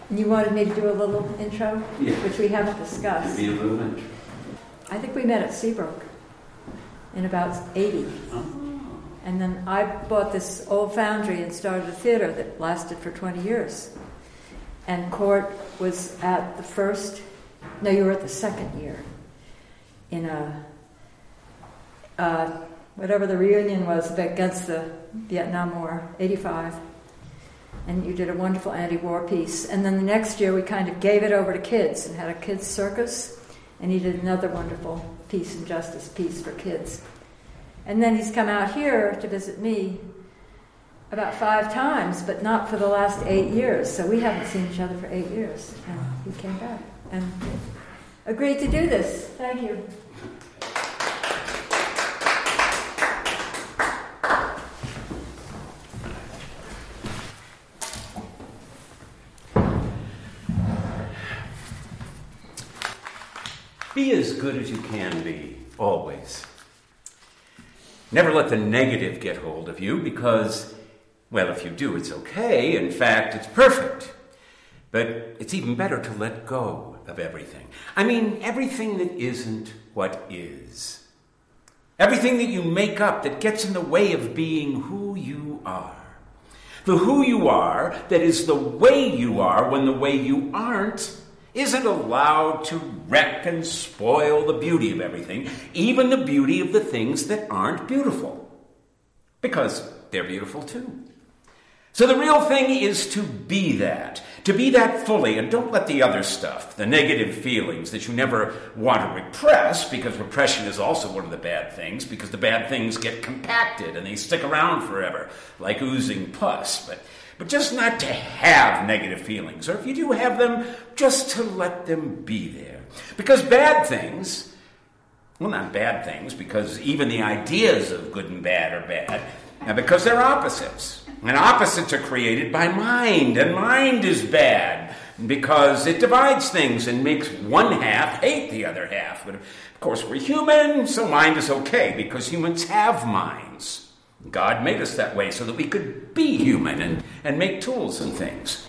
You wanted me to do a little intro, Yeah. which we haven't discussed. Give me a little intro. I think we met at Seabrook in about 80. Oh. And then I bought this old foundry and started a theater that lasted for 20 years. And Court was at the first, no, you were at the second year in whatever the reunion was against the Vietnam War, 85. And you did a wonderful anti-war piece. And then the next year we kind of gave it over to kids and had a kids' circus. And he did another wonderful peace and justice piece for kids. And then he's come out here to visit me about 5 times, but not for the last 8 years. So we haven't seen each other for 8 years. And he came back and agreed to do this. Thank you. Be as good as you can be, always. Never let the negative get hold of you because, well, if you do, it's okay. In fact, it's perfect. But it's even better to let go of everything. I mean, everything that isn't what is. Everything that you make up that gets in the way of being who you are. The who you are that is the way you are when the way you aren't isn't allowed to wreck and spoil the beauty of everything, even the beauty of the things that aren't beautiful, because they're beautiful too. So the real thing is to be that fully, and don't let the other stuff, the negative feelings that you never want to repress, because repression is also one of the bad things, because the bad things get compacted and they stick around forever, like oozing pus, but just not to have negative feelings, or if you do have them, just to let them be there. Because bad things, well, not bad things, because even the ideas of good and bad are bad, and because they're opposites. And opposites are created by mind, and mind is bad, because it divides things and makes one half hate the other half. But of course, we're human, so mind is okay, because humans have minds. God made us that way so that we could be human and make tools and things.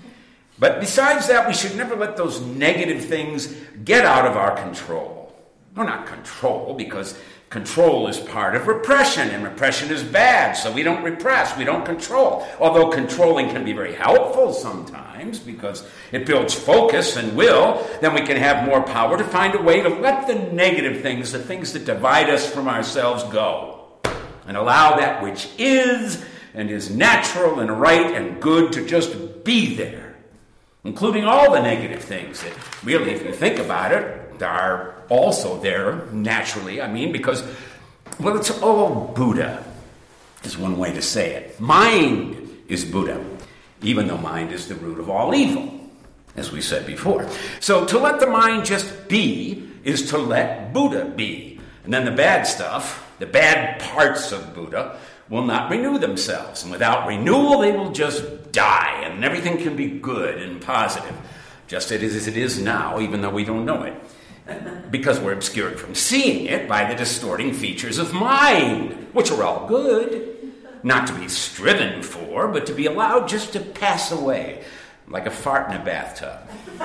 But besides that, we should never let those negative things get out of our control. Well, not control, because control is part of repression, and repression is bad, so we don't repress, we don't control. Although controlling can be very helpful sometimes, because it builds focus and will, then we can have more power to find a way to let the negative things, the things that divide us from ourselves, go. And allow that which is and is natural and right and good to just be there, including all the negative things that really, if you think about it, are also there naturally. I mean, because, well, it's all Buddha, is one way to say it. Mind is Buddha, even though mind is the root of all evil, as we said before. So to let the mind just be is to let Buddha be. And then the bad stuff, the bad parts of Buddha, will not renew themselves. And without renewal, they will just die. And everything can be good and positive, just as it is now, even though we don't know it. Because we're obscured from seeing it by the distorting features of mind, which are all good, not to be striven for, but to be allowed just to pass away, like a fart in a bathtub.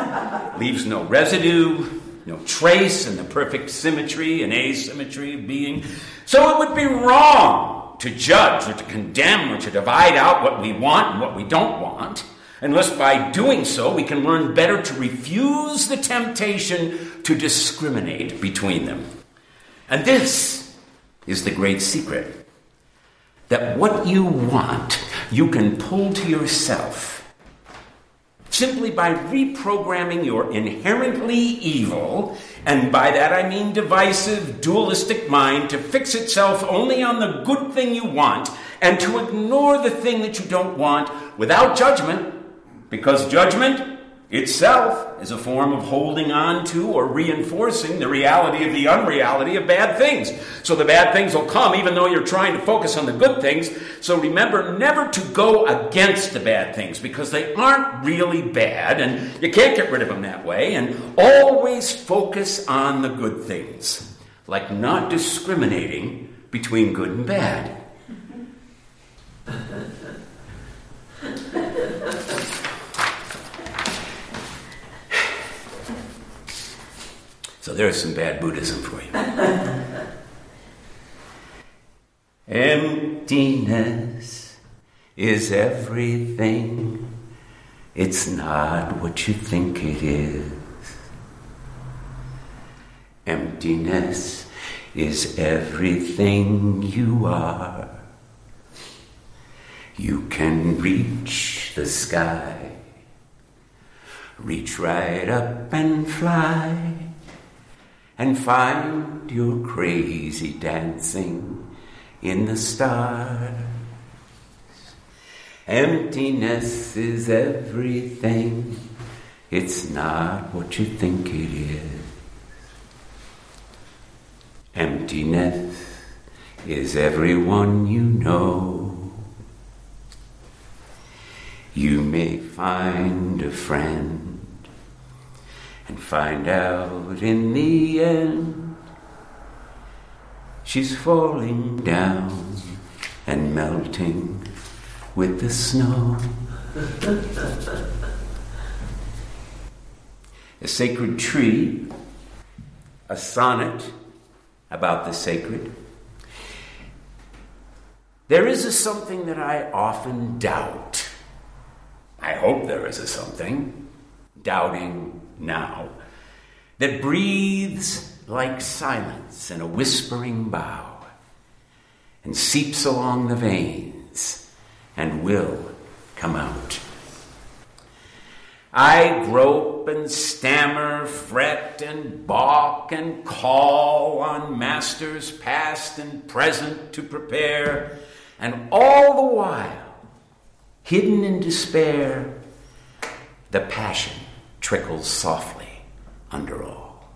Leaves no residue, no trace in the perfect symmetry and asymmetry of being. So it would be wrong to judge or to condemn or to divide out what we want and what we don't want, unless by doing so we can learn better to refuse the temptation to discriminate between them. And this is the great secret, that what you want, you can pull to yourself simply by reprogramming your inherently evil, and by that I mean divisive, dualistic mind, to fix itself only on the good thing you want, and to ignore the thing that you don't want without judgment, because judgment itself is a form of holding on to or reinforcing the reality of the unreality of bad things. So the bad things will come even though you're trying to focus on the good things. So remember never to go against the bad things, because they aren't really bad and you can't get rid of them that way. And always focus on the good things, like not discriminating between good and bad. So there's some bad Buddhism for you. Emptiness is everything. It's not what you think it is. Emptiness is everything you are. You can reach the sky, reach right up and fly, and find your crazy dancing in the stars. Emptiness is everything. It's not what you think it is. Emptiness is everyone you know. You may find a friend and find out in the end she's falling down and melting with the snow. A sacred tree, a sonnet about the sacred. There is a something that I often doubt. I hope there is a something, doubting now, that breathes like silence in a whispering bough and seeps along the veins and will come out. I grope and stammer, fret and balk and call on masters past and present to prepare, and all the while, hidden in despair, the passion trickles softly under all.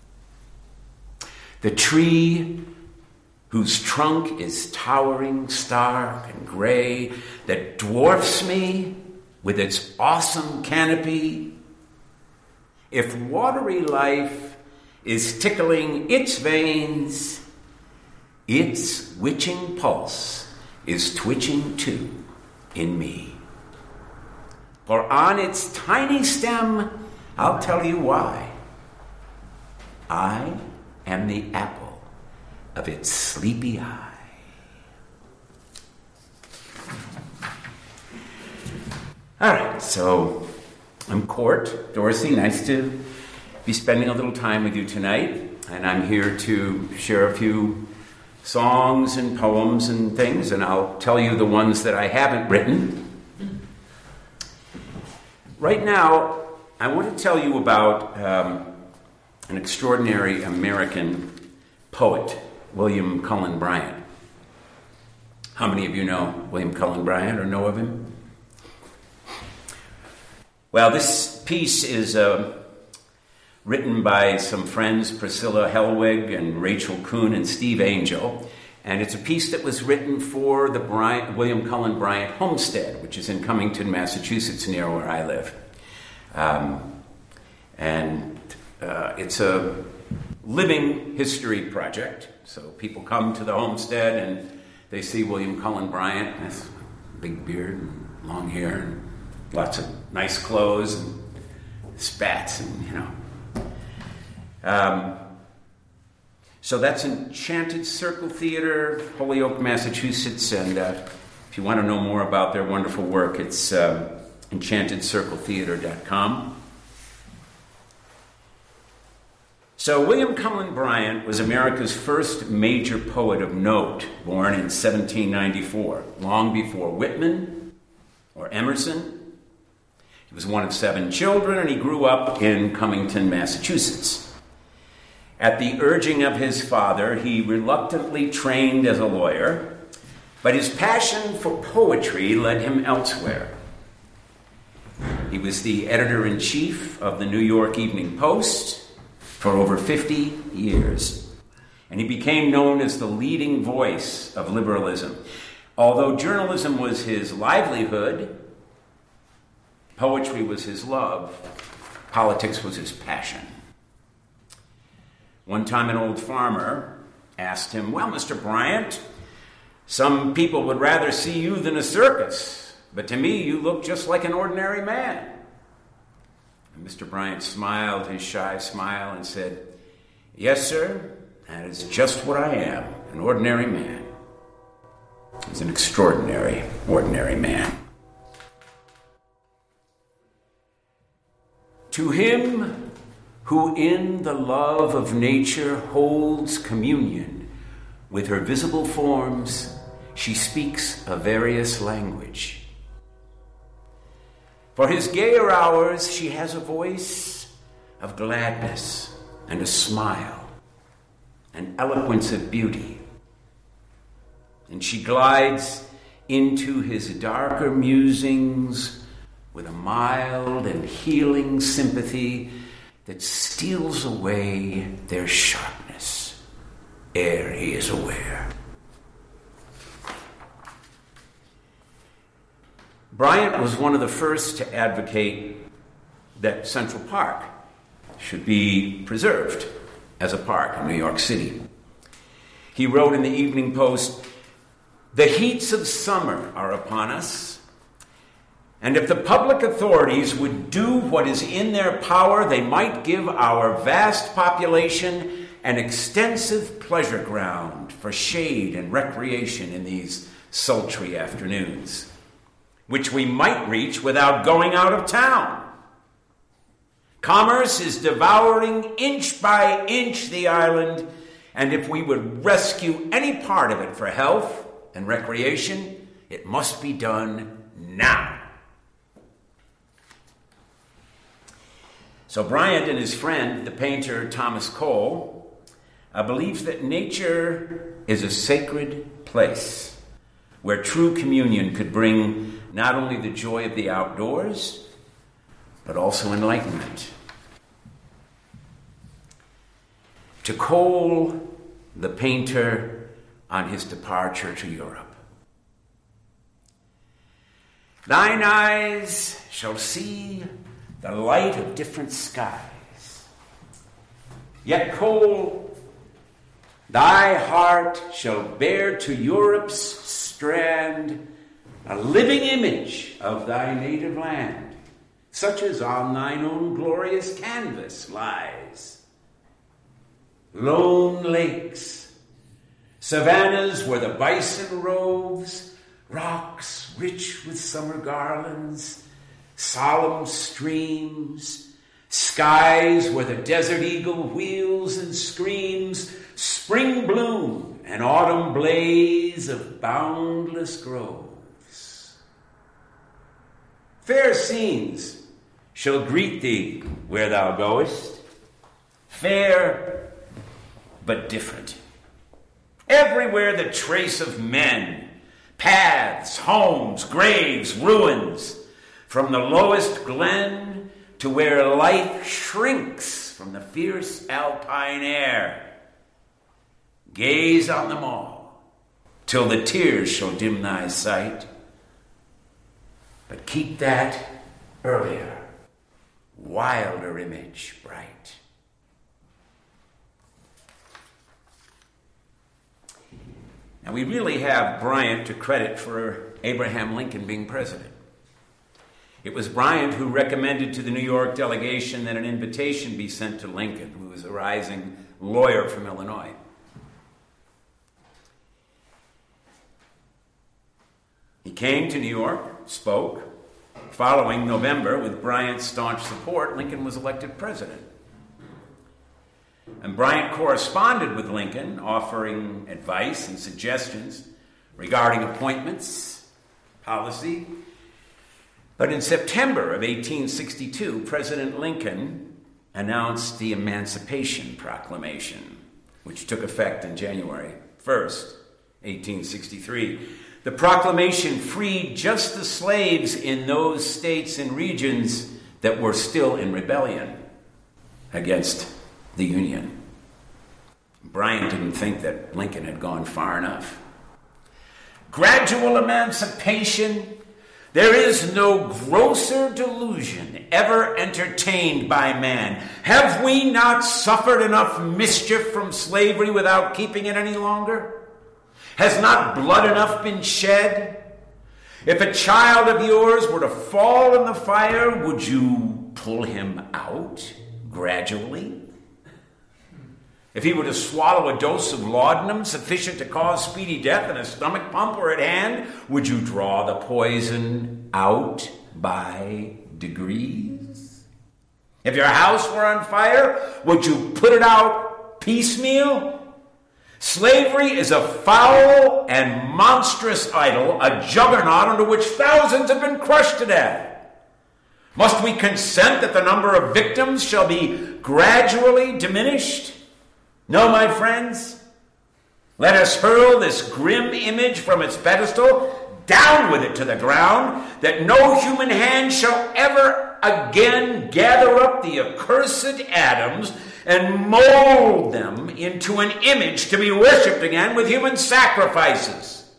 The tree whose trunk is towering, stark and gray, that dwarfs me with its awesome canopy. If watery life is tickling its veins, its witching pulse is twitching too in me. For on its tiny stem, I'll tell you why. I am the apple of its sleepy eye. All right, so I'm Court Dorsey. Nice to be spending a little time with you tonight. And I'm here to share a few songs and poems and things, and I'll tell you the ones that I haven't written. Right now, I want to tell you about an extraordinary American poet, William Cullen Bryant. How many of you know William Cullen Bryant or know of him? Well, this piece is written by some friends, Priscilla Hellwig and Rachel Kuhn and Steve Angel, and it's a piece that was written for the William Cullen Bryant homestead, which is in Cummington, Massachusetts, near where I live. It's a living history project, so people come to the homestead and they see William Cullen Bryant, with big beard and long hair and lots of nice clothes and spats and, So that's Enchanted Circle Theater, Holyoke, Massachusetts, and if you want to know more about their wonderful work, it's enchantedcircletheater.com. So William Cullen Bryant was America's first major poet of note, born in 1794, long before Whitman or Emerson. He was one of 7 children, and he grew up in Cummington, Massachusetts. At the urging of his father, he reluctantly trained as a lawyer, but his passion for poetry led him elsewhere. He was the editor-in-chief of the New York Evening Post for over 50 years, and he became known as the leading voice of liberalism. Although journalism was his livelihood, poetry was his love, politics was his passion. One time an old farmer asked him, "Well, Mr. Bryant, some people would rather see you than a circus, but to me you look just like an ordinary man." And Mr. Bryant smiled his shy smile and said, Yes, sir, that is just what I am, an ordinary man. He's an extraordinary, ordinary man. To him who in the love of nature holds communion with her visible forms, she speaks a various language. For his gayer hours, she has a voice of gladness and a smile, an eloquence of beauty. And she glides into his darker musings with a mild and healing sympathy that steals away their sharpness ere he is aware. Bryant was one of the first to advocate that Central Park should be preserved as a park in New York City. He wrote in the Evening Post, "The heats of summer are upon us, and if the public authorities would do what is in their power, they might give our vast population an extensive pleasure ground for shade and recreation in these sultry afternoons, which we might reach without going out of town. Commerce is devouring inch by inch the island, and if we would rescue any part of it for health and recreation, it must be done now." So Bryant and his friend, the painter Thomas Cole, believes that nature is a sacred place where true communion could bring not only the joy of the outdoors, but also enlightenment. To Cole, the painter, on his departure to Europe, "Thine eyes shall see the light of different skies. Yet, Cole, thy heart shall bear to Europe's strand a living image of thy native land, such as on thine own glorious canvas lies. Lone lakes, savannas where the bison roves, rocks rich with summer garlands, solemn streams, skies where the desert eagle wheels and screams, spring bloom and autumn blaze of boundless groves. Fair scenes shall greet thee where thou goest, fair but different. Everywhere the trace of men, paths, homes, graves, ruins, from the lowest glen to where life shrinks from the fierce alpine air. Gaze on them all, till the tears shall dim thy sight. But keep that earlier, wilder image bright." Now, we really have Bryant to credit for Abraham Lincoln being president. It was Bryant who recommended to the New York delegation that an invitation be sent to Lincoln, who was a rising lawyer from Illinois. He came to New York, spoke. Following November, with Bryant's staunch support, Lincoln was elected president. And Bryant corresponded with Lincoln, offering advice and suggestions regarding appointments, policy. But in September of 1862, President Lincoln announced the Emancipation Proclamation, which took effect on January 1st, 1863. The proclamation freed just the slaves in those states and regions that were still in rebellion against the Union. Bryant didn't think that Lincoln had gone far enough. Gradual emancipation. There is no grosser delusion ever entertained by man. Have we not suffered enough mischief from slavery without keeping it any longer? Has not blood enough been shed? If a child of yours were to fall in the fire, would you pull him out gradually? If he were to swallow a dose of laudanum sufficient to cause speedy death and a stomach pump were at hand, would you draw the poison out by degrees? If your house were on fire, would you put it out piecemeal? Slavery is a foul and monstrous idol, a juggernaut under which thousands have been crushed to death. Must we consent that the number of victims shall be gradually diminished? No, my friends. Let us hurl this grim image from its pedestal, down with it to the ground, that no human hand shall ever again gather up the accursed atoms and mold them into an image to be worshipped again with human sacrifices.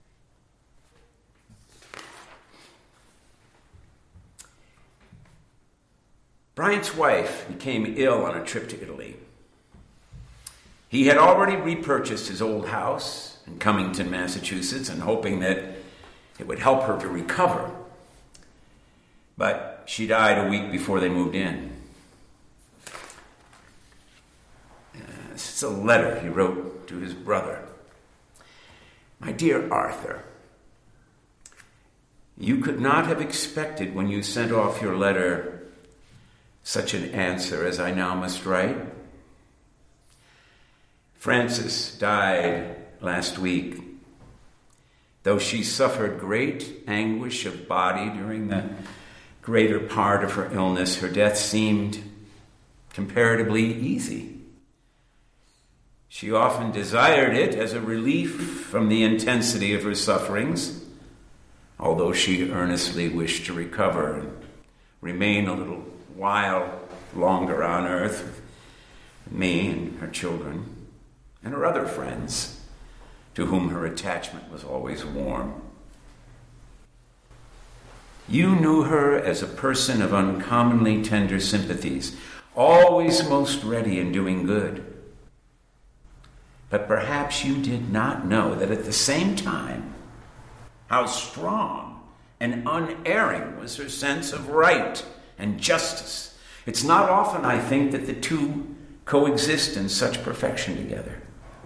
Bryant's wife became ill on a trip to Italy. He had already repurchased his old house in Cummington, Massachusetts, and hoping that it would help her to recover. But she died a week before they moved in. This is a letter he wrote to his brother. My dear Arthur, you could not have expected when you sent off your letter such an answer as I now must write. Frances died last week. Though she suffered great anguish of body during the greater part of her illness, her death seemed comparatively easy. She often desired it as a relief from the intensity of her sufferings, although she earnestly wished to recover and remain a little while longer on earth with me and her children and her other friends, to whom her attachment was always warm. You knew her as a person of uncommonly tender sympathies, always most ready in doing good. But perhaps you did not know that at the same time, how strong and unerring was her sense of right and justice. It's not often, I think, that the two coexist in such perfection together.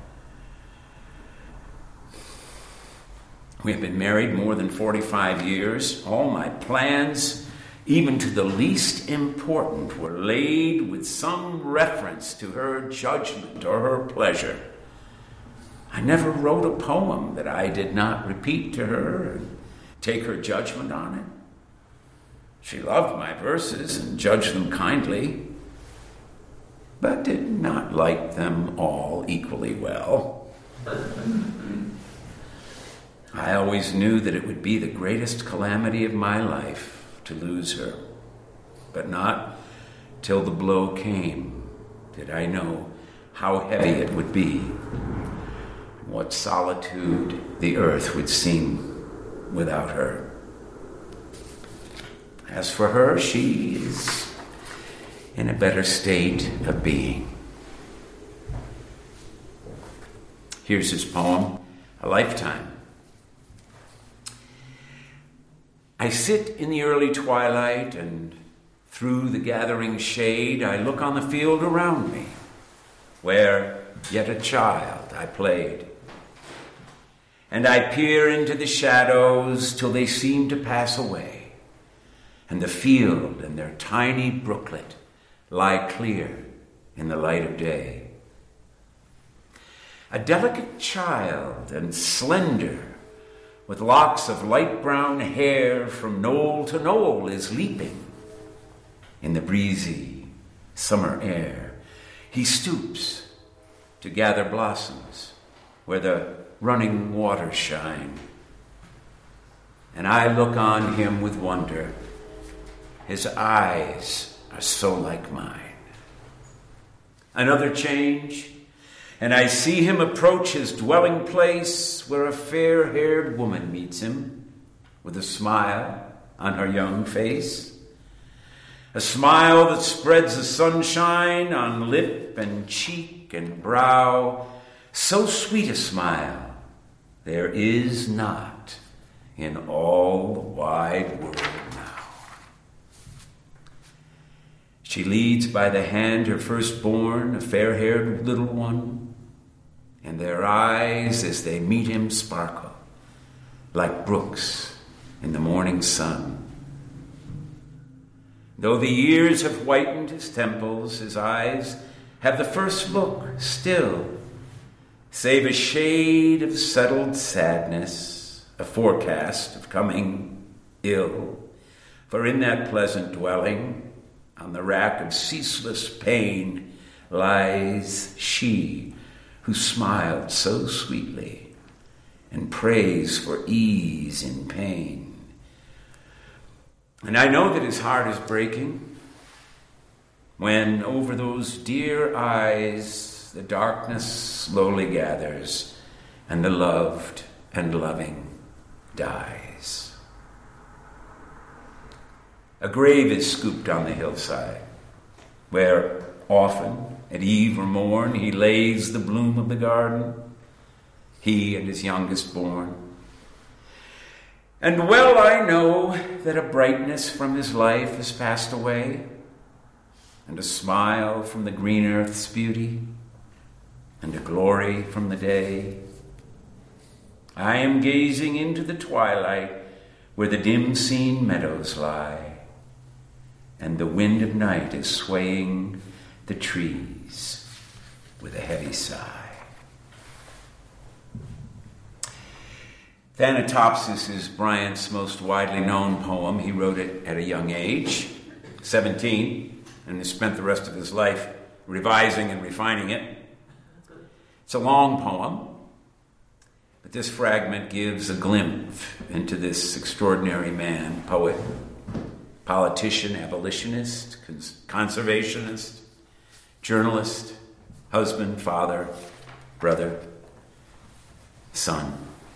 We have been married more than 45 years. All my plans, even to the least important, were laid with some reference to her judgment or her pleasure. I never wrote a poem that I did not repeat to her and take her judgment on it. She loved my verses and judged them kindly, but did not like them all equally well. I always knew that it would be the greatest calamity of my life to lose her, but not till the blow came did I know how heavy it would be, what solitude the earth would seem without her. As for her, she is in a better state of being. Here's his poem, A Lifetime. I sit in the early twilight, and through the gathering shade I look on the field around me, where yet a child I played. And I peer into the shadows till they seem to pass away, and the field and their tiny brooklet lie clear in the light of day. A delicate child and slender, with locks of light brown hair from knoll to knoll, is leaping in the breezy summer air. He stoops to gather blossoms where the running waters shine. And I look on him with wonder. His eyes are so like mine. Another change, and I see him approach his dwelling place, where a fair-haired woman meets him with a smile on her young face. A smile that spreads the sunshine on lip and cheek and brow. So sweet a smile there is not in all the wide world now. She leads by the hand her firstborn, a fair-haired little one, and their eyes as they meet him sparkle like brooks in the morning sun. Though the years have whitened his temples, his eyes have the first look still, save a shade of settled sadness, a forecast of coming ill. For in that pleasant dwelling, on the rack of ceaseless pain, lies she who smiled so sweetly and prays for ease in pain. And I know that his heart is breaking when over those dear eyes the darkness slowly gathers and the loved and loving dies. A grave is scooped on the hillside, where often at eve or morn he lays the bloom of the garden, he and his youngest born. And well I know that a brightness from his life has passed away, and a smile from the green earth's beauty, and a glory from the day. I am gazing into the twilight where the dim-seen meadows lie, and the wind of night is swaying the trees with a heavy sigh. Thanatopsis is Bryant's most widely known poem. He wrote it at a young age, 17, and has spent the rest of his life revising and refining it. It's a long poem, but this fragment gives a glimpse into this extraordinary man, poet, politician, abolitionist, conservationist, journalist, husband, father, brother, son.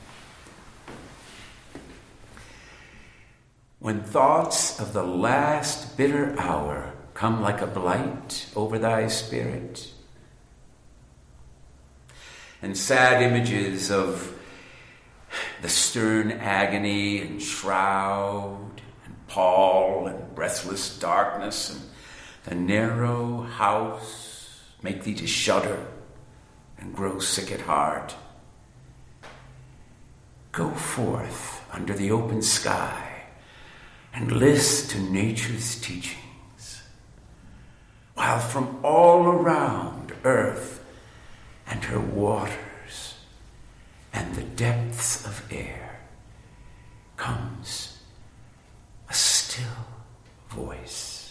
When thoughts of the last bitter hour come like a blight over thy spirit, and sad images of the stern agony and shroud and pall and breathless darkness and the narrow house make thee to shudder and grow sick at heart, go forth under the open sky and list to nature's teachings, while from all around earth and her waters and the depths of air comes a still voice.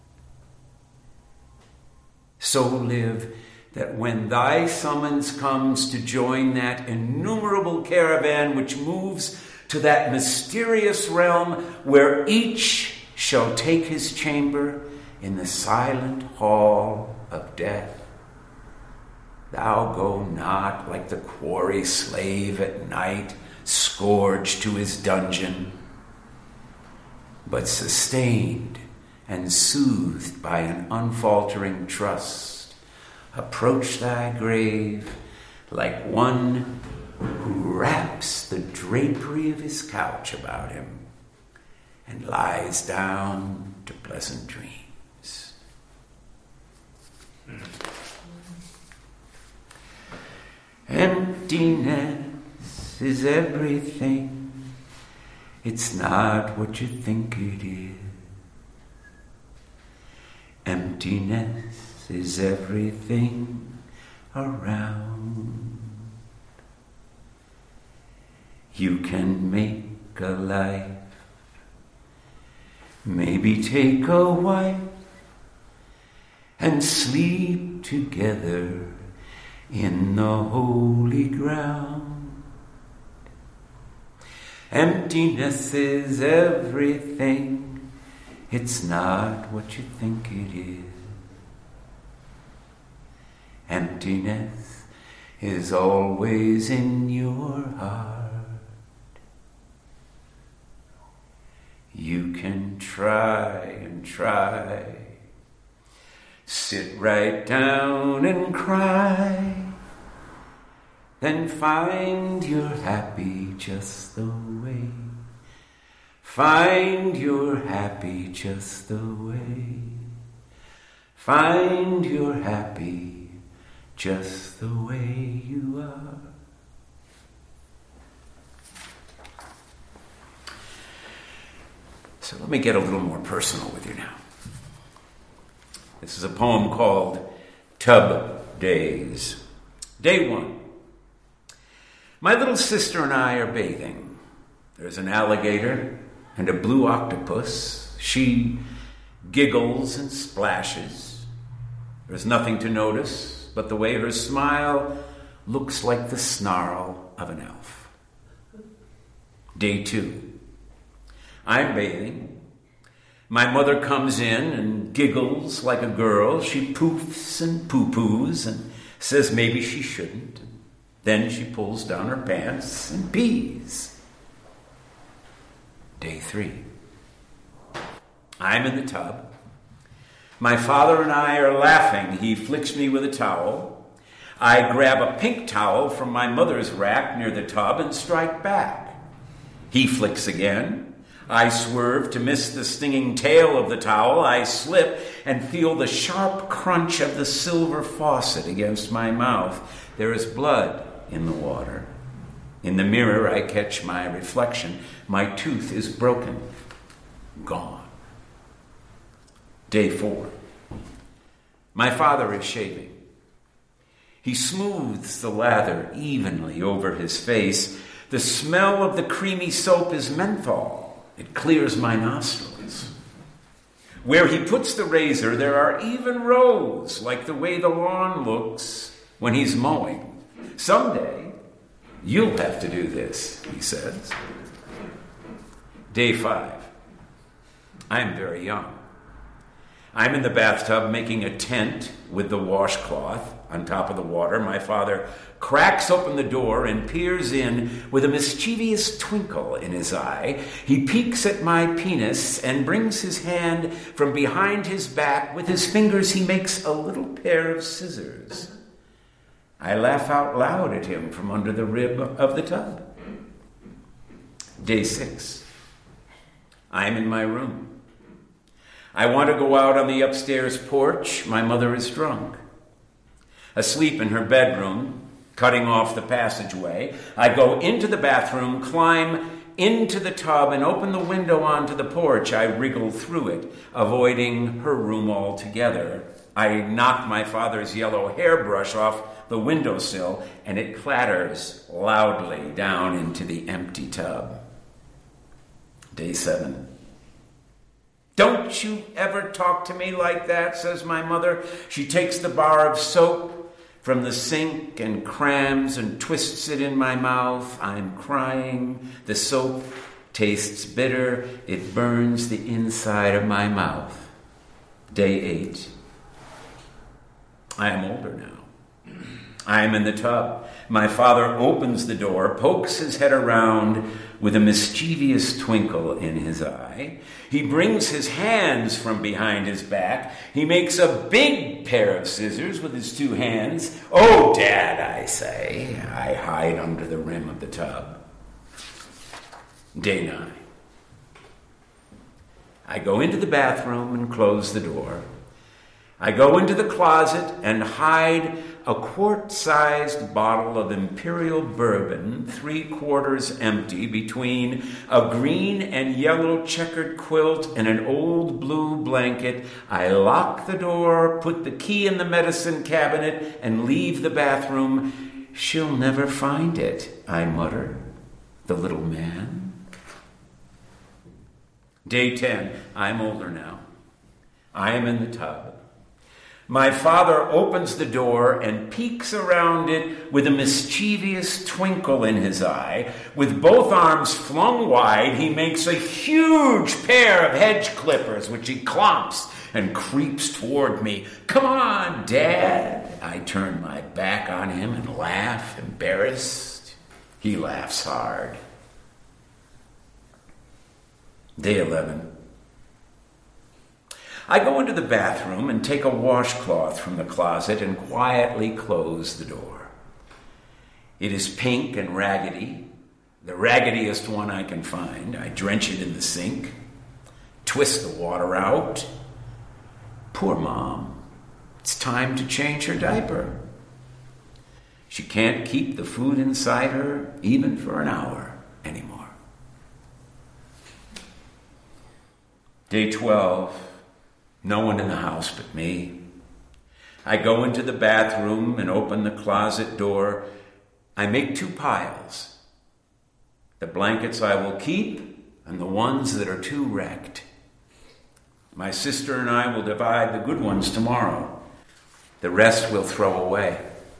So live that when thy summons comes to join that innumerable caravan which moves to that mysterious realm where each shall take his chamber in the silent hall of death, thou go not like the quarry slave at night, scourged to his dungeon, but sustained and soothed by an unfaltering trust, approach thy grave like one who wraps the drapery of his couch about him and lies down to pleasant dreams. Emptiness is everything. It's not what you think it is. Emptiness is everything around. You can make a life, maybe take a wife, and sleep together in the holy ground. Emptiness is everything. It's not what you think it is. Emptiness is always in your heart. You can try and try, sit right down and cry, then find you're happy just the way. Find you're happy just the way. Find you're happy just the way you are. So let me get a little more personal with you now. This is a poem called Tub Days. Day 1. My little sister and I are bathing. There's an alligator and a blue octopus. She giggles and splashes. There's nothing to notice but the way her smile looks like the snarl of an elf. Day 2. I'm bathing. My mother comes in and giggles like a girl. She poofs and poo-poos and says maybe she shouldn't. Then she pulls down her pants and pees. Day 3. I'm in the tub. My father and I are laughing. He flicks me with a towel. I grab a pink towel from my mother's rack near the tub and strike back. He flicks again. I swerve to miss the stinging tail of the towel. I slip and feel the sharp crunch of the silver faucet against my mouth. There is blood in the water. In the mirror, I catch my reflection. My tooth is broken. Gone. Day 4. My father is shaving. He smooths the lather evenly over his face. The smell of the creamy soap is menthol. It clears my nostrils. Where he puts the razor, there are even rows, like the way the lawn looks when he's mowing. Someday, you'll have to do this, he says. Day 5. I'm very young. I'm in the bathtub making a tent with the washcloth on top of the water. My father cracks open the door and peers in with a mischievous twinkle in his eye. He peeks at my penis and brings his hand from behind his back. With his fingers, he makes a little pair of scissors. I laugh out loud at him from under the rib of the tub. Day 6. I'm in my room. I want to go out on the upstairs porch. My mother is drunk. Asleep in her bedroom, cutting off the passageway, I go into the bathroom, climb into the tub, and open the window onto the porch. I wriggle through it, avoiding her room altogether. I knock my father's yellow hairbrush off the windowsill, and it clatters loudly down into the empty tub. Day 7. Don't you ever talk to me like that, says my mother. She takes the bar of soap from the sink and crams and twists it in my mouth. I'm crying. The soap tastes bitter. It burns the inside of my mouth. Day 8. I am older now. I am in the tub. My father opens the door, pokes his head around with a mischievous twinkle in his eye. He brings his hands from behind his back. He makes a big pair of scissors with his 2 hands. Oh, Dad, I say. I hide under the rim of the tub. Day 9. I go into the bathroom and close the door. I go into the closet and hide a quart-sized bottle of Imperial Bourbon, 3/4 empty, between a green and yellow checkered quilt and an old blue blanket. I lock the door, put the key in the medicine cabinet, and leave the bathroom. She'll never find it, I mutter, the little man. Day 10. I'm older now. I am in the tub. My father opens the door and peeks around it with a mischievous twinkle in his eye. With both arms flung wide, he makes a huge pair of hedge clippers, which he clomps and creeps toward me. Come on, Dad. I turn my back on him and laugh, embarrassed. He laughs hard. Day 11. I go into the bathroom and take a washcloth from the closet and quietly close the door. It is pink and raggedy, the raggediest one I can find. I drench it in the sink, twist the water out. Poor Mom. It's time to change her diaper. She can't keep the food inside her even for an hour anymore. Day 12, no one in the house but me. I go into the bathroom and open the closet door. I make 2 piles. The blankets I will keep and the ones that are too wrecked. My sister and I will divide the good ones tomorrow. The rest we'll throw away.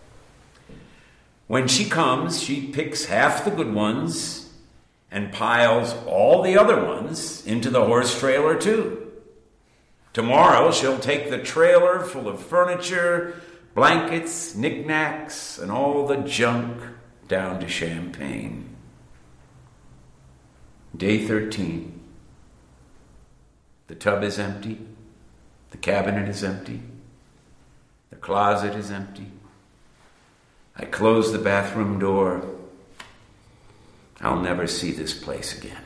When she comes, she picks half the good ones and piles all the other ones into the horse trailer too. Tomorrow she'll take the trailer full of furniture, blankets, knickknacks, and all the junk down to Champaign. Day 13. The tub is empty. The cabinet is empty. The closet is empty. I close the bathroom door. I'll never see this place again.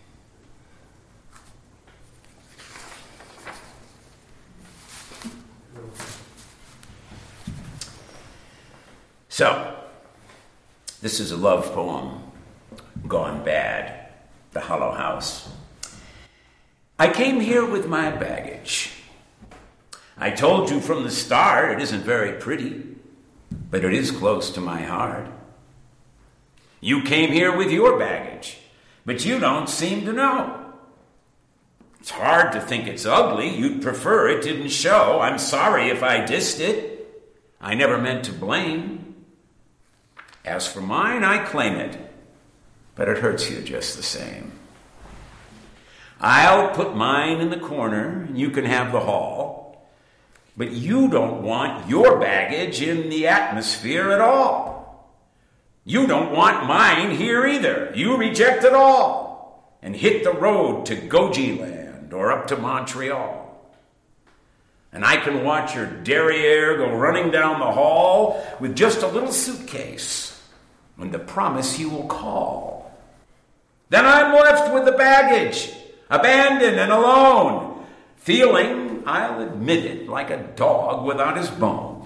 So, this is a love poem gone bad, The Hollow House. I came here with my baggage. I told you from the start it isn't very pretty, but it is close to my heart. You came here with your baggage, but you don't seem to know. It's hard to think it's ugly. You'd prefer it didn't show. I'm sorry if I dissed it. I never meant to blame. As for mine, I claim it, but it hurts you just the same. I'll put mine in the corner, and you can have the hall. But you don't want your baggage in the atmosphere at all. You don't want mine here either. You reject it all and hit the road to Goji Land or up to Montreal. And I can watch your derriere go running down the hall with just a little suitcase and the promise you will call. Then I'm left with the baggage, abandoned and alone, feeling, I'll admit it, like a dog without his bone.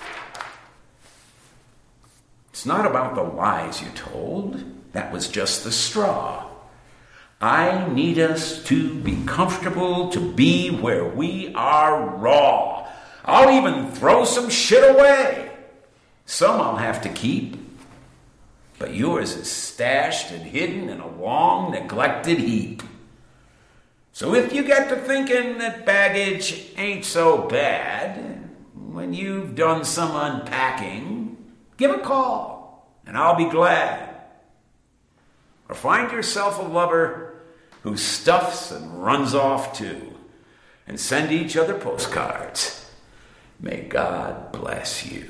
It's not about the lies you told. That was just the straw. I need us to be comfortable, to be where we are raw. I'll even throw some shit away. Some I'll have to keep. But yours is stashed and hidden in a long, neglected heap. So if you get to thinking that baggage ain't so bad, when you've done some unpacking, give a call, and I'll be glad. Or find yourself a lover who stuffs and runs off too, and send each other postcards. May God bless you.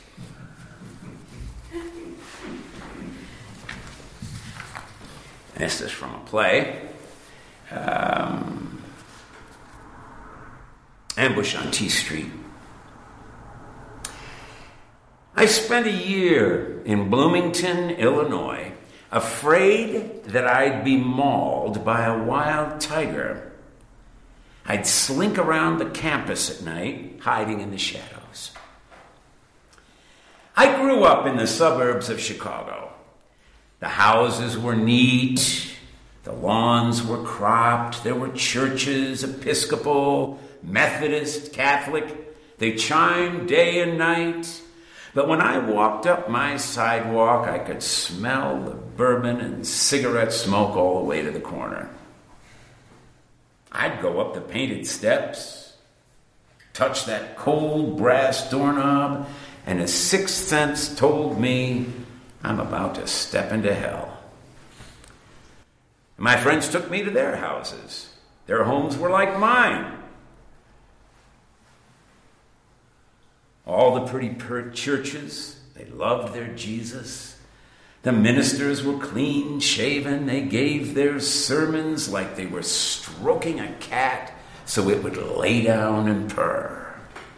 This is from a play. Ambush on T Street. I spent a year in Bloomington, Illinois, afraid that I'd be mauled by a wild tiger. I'd slink around the campus at night, hiding in the shadows. I grew up in the suburbs of Chicago. The houses were neat. The lawns were cropped. There were churches, Episcopal, Methodist, Catholic. They chimed day and night. But when I walked up my sidewalk, I could smell the bourbon and cigarette smoke all the way to the corner. I'd go up the painted steps, touch that cold brass doorknob, and a sixth sense told me I'm about to step into hell. My friends took me to their houses. Their homes were like mine. All the pretty churches, they loved their Jesus. The ministers were clean shaven. They gave their sermons like they were stroking a cat so it would lay down and purr.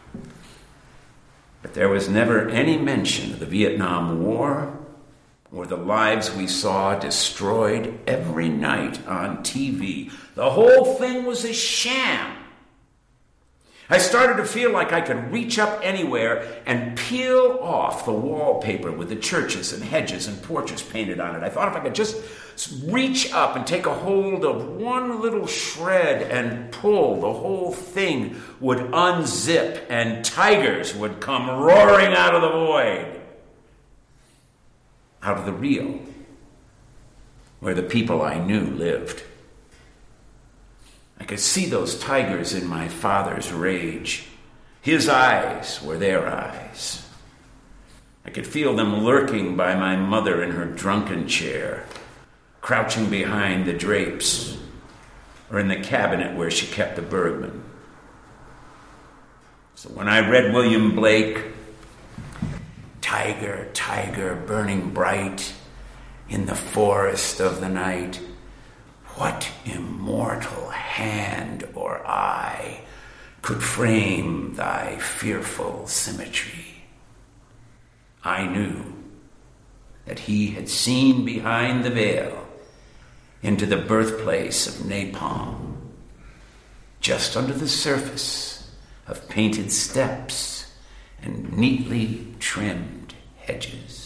But there was never any mention of the Vietnam War or the lives we saw destroyed every night on TV. The whole thing was a sham. I started to feel like I could reach up anywhere and peel off the wallpaper with the churches and hedges and porches painted on it. I thought if I could just reach up and take a hold of one little shred and pull, the whole thing would unzip and tigers would come roaring out of the void, out of the real, where the people I knew lived. I could see those tigers in my father's rage. His eyes were their eyes. I could feel them lurking by my mother in her drunken chair, crouching behind the drapes, or in the cabinet where she kept the Bergman. So when I read William Blake, tiger, tiger, burning bright in the forest of the night, what immortal hand or eye could frame thy fearful symmetry? I knew that he had seen behind the veil into the birthplace of napalm, just under the surface of painted steps and neatly trimmed hedges.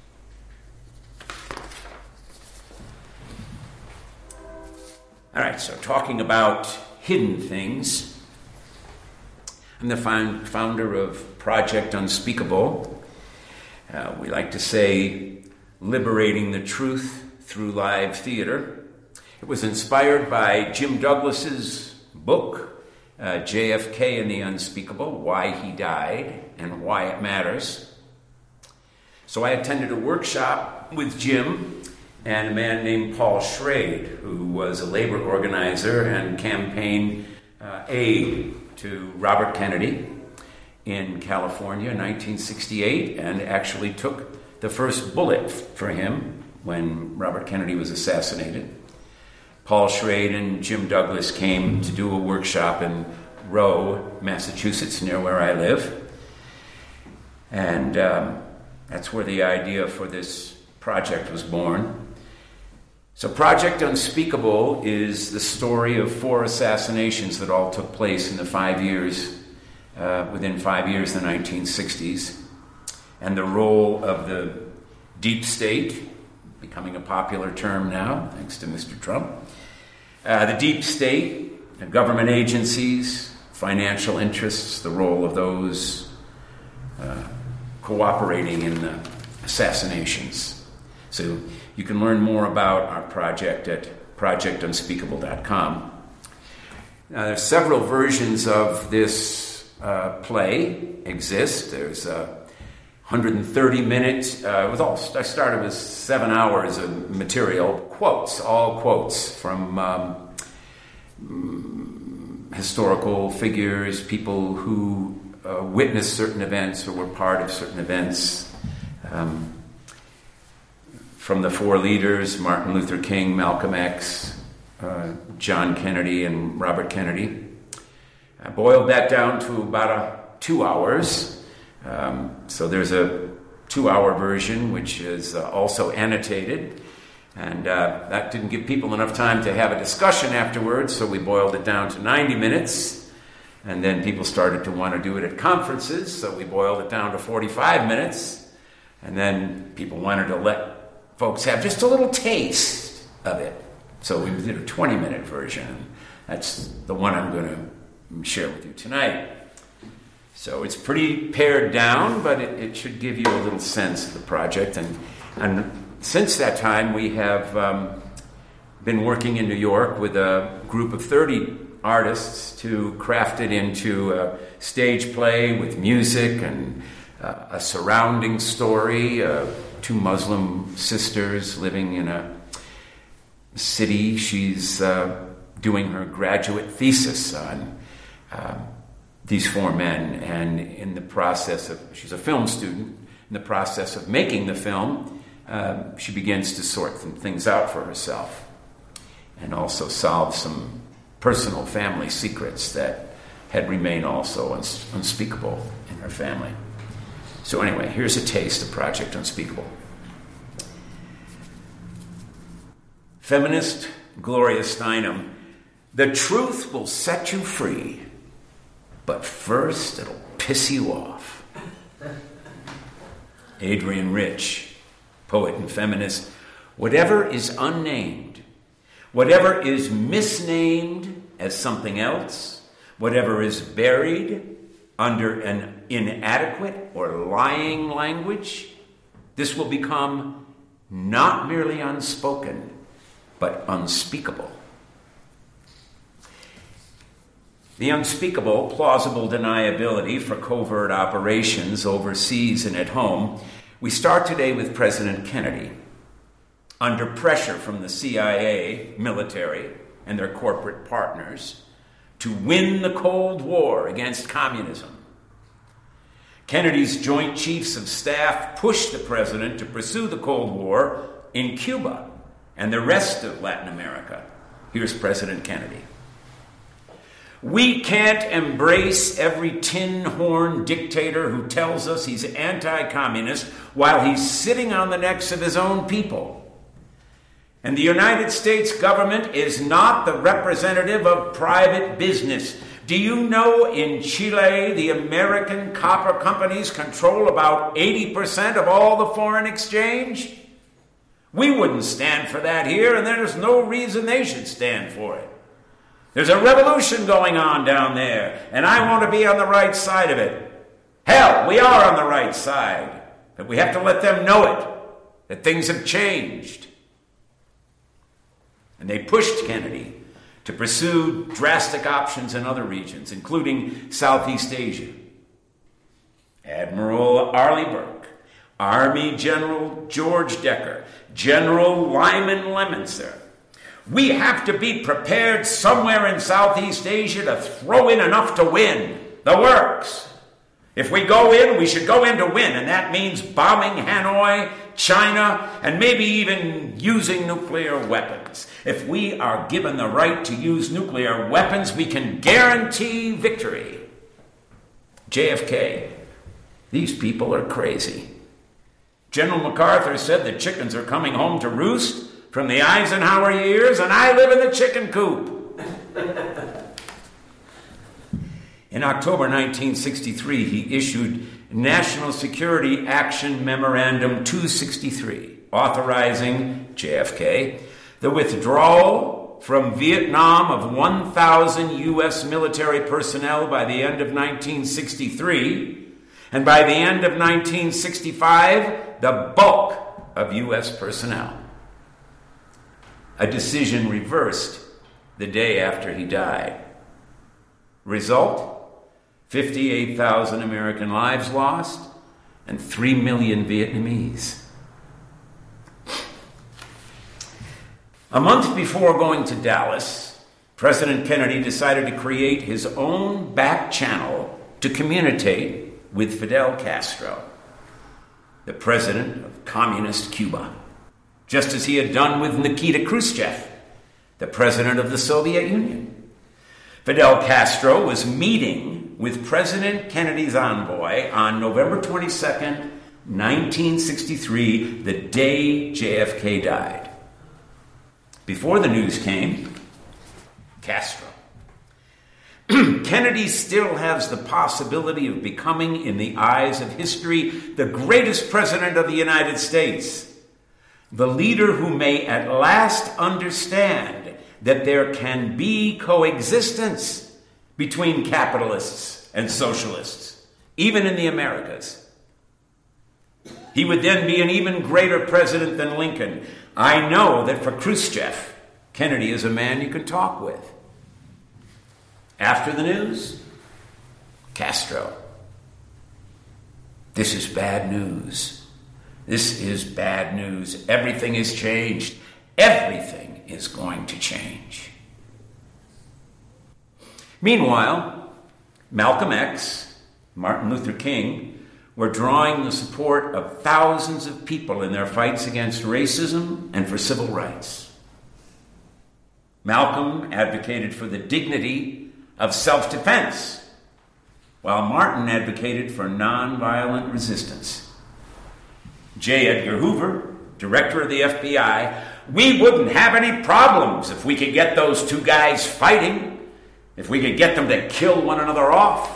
All right, so talking about hidden things, I'm the founder of Project Unspeakable. We like to say liberating the truth through live theater. It was inspired by Jim Douglas's book, JFK and the Unspeakable, Why He Died and Why It Matters. So I attended a workshop with Jim and a man named Paul Schrade, who was a labor organizer and campaign aide to Robert Kennedy in California in 1968, and actually took the first bullet for him when Robert Kennedy was assassinated. Paul Schrade and Jim Douglas came to do a workshop in Row, Massachusetts, near where I live. And that's where the idea for this project was born. So Project Unspeakable is the story of 4 assassinations that all took place in the 5 years, within 5 years, the 1960s, and the role of the deep state, becoming a popular term now, thanks to Mr. Trump. The deep state, the government agencies, financial interests, the role of those cooperating in the assassinations. So you can learn more about our project at projectunspeakable.com. Now, there's several versions of this play exist. There's 130 minutes. I started with 7 hours of material, quotes, all quotes from historical figures, people who witnessed certain events or were part of certain events. From the 4 leaders, Martin Luther King, Malcolm X, John Kennedy, and Robert Kennedy. I boiled that down to about 2 hours. So there's a 2-hour version, which is also annotated. And that didn't give people enough time to have a discussion afterwards, so we boiled it down to 90 minutes. And then people started to want to do it at conferences, so we boiled it down to 45 minutes. And then people wanted to let folks have just a little taste of it. So we did a 20-minute version. That's the one I'm going to share with you tonight. So it's pretty pared down, but it should give you a little sense of the project. And since that time, we have been working in New York with a group of 30 artists to craft it into a stage play with music and a surrounding story. 2 Muslim sisters living in a city. She's doing her graduate thesis on these 4 men, and in the process of, she's a film student, in the process of making the film, she begins to sort some things out for herself and also solve some personal family secrets that had remained also unspeakable in her family. So anyway, here's a taste of Project Unspeakable. Feminist Gloria Steinem, the truth will set you free. but first it'll piss you off. Adrienne Rich, poet and feminist. Whatever is unnamed, whatever is misnamed as something else, whatever is buried under an inadequate or lying language, this will become not merely unspoken, but unspeakable. The unspeakable, plausible deniability for covert operations overseas and at home. We start today with President Kennedy. Under pressure from the CIA, military, and their corporate partners to win the Cold War against communism, Kennedy's Joint Chiefs of Staff pushed the president to pursue the Cold War in Cuba and the rest of Latin America. Here's President Kennedy. We can't embrace every tin-horn dictator who tells us he's anti-communist while he's sitting on the necks of his own people. And the United States government is not the representative of private business. Do you know in Chile, the American copper companies control about 80% of all the foreign exchange? We wouldn't stand for that here, and there's no reason they should stand for it. There's a revolution going on down there, and I want to be on the right side of it. Hell, we are on the right side, but we have to let them know it, that things have changed. And they pushed Kennedy to pursue drastic options in other regions, including Southeast Asia. Admiral Arleigh Burke, Army General George Decker, General Lyman Lemonster. We have to be prepared somewhere in Southeast Asia to throw in enough to win. The works. If we go in, we should go in to win, and that means bombing Hanoi, China, and maybe even using nuclear weapons. If we are given the right to use nuclear weapons, we can guarantee victory. JFK. These people are crazy. General MacArthur said the chickens are coming home to roost from the Eisenhower years, and I live in the chicken coop. In October 1963, he issued National Security Action Memorandum 263, authorizing JFK the withdrawal from Vietnam of 1,000 U.S. military personnel by the end of 1963, and by the end of 1965, the bulk of U.S. personnel. A decision reversed the day after he died. Result? 58,000 American lives lost and 3 million Vietnamese. A month before going to Dallas, President Kennedy decided to create his own back channel to communicate with Fidel Castro, the president of communist Cuba, just as he had done with Nikita Khrushchev, the president of the Soviet Union. Fidel Castro was meeting with President Kennedy's envoy on November 22nd, 1963, the day JFK died. Before the news came, Castro. Kennedy still has the possibility of becoming, in the eyes of history, the greatest president of the United States. The leader who may at last understand that there can be coexistence between capitalists and socialists, even in the Americas. He would then be an even greater president than Lincoln. I know that for Khrushchev, Kennedy is a man you can talk with. After the news, Castro. This is bad news. This is bad news. Everything has changed. Everything is going to change. Meanwhile, Malcolm X, Martin Luther King, were drawing the support of thousands of people in their fights against racism and for civil rights. Malcolm advocated for the dignity of self-defense, while Martin advocated for nonviolent resistance. J. Edgar Hoover, director of the FBI, we wouldn't have any problems if we could get those two guys fighting. if we could get them to kill one another off.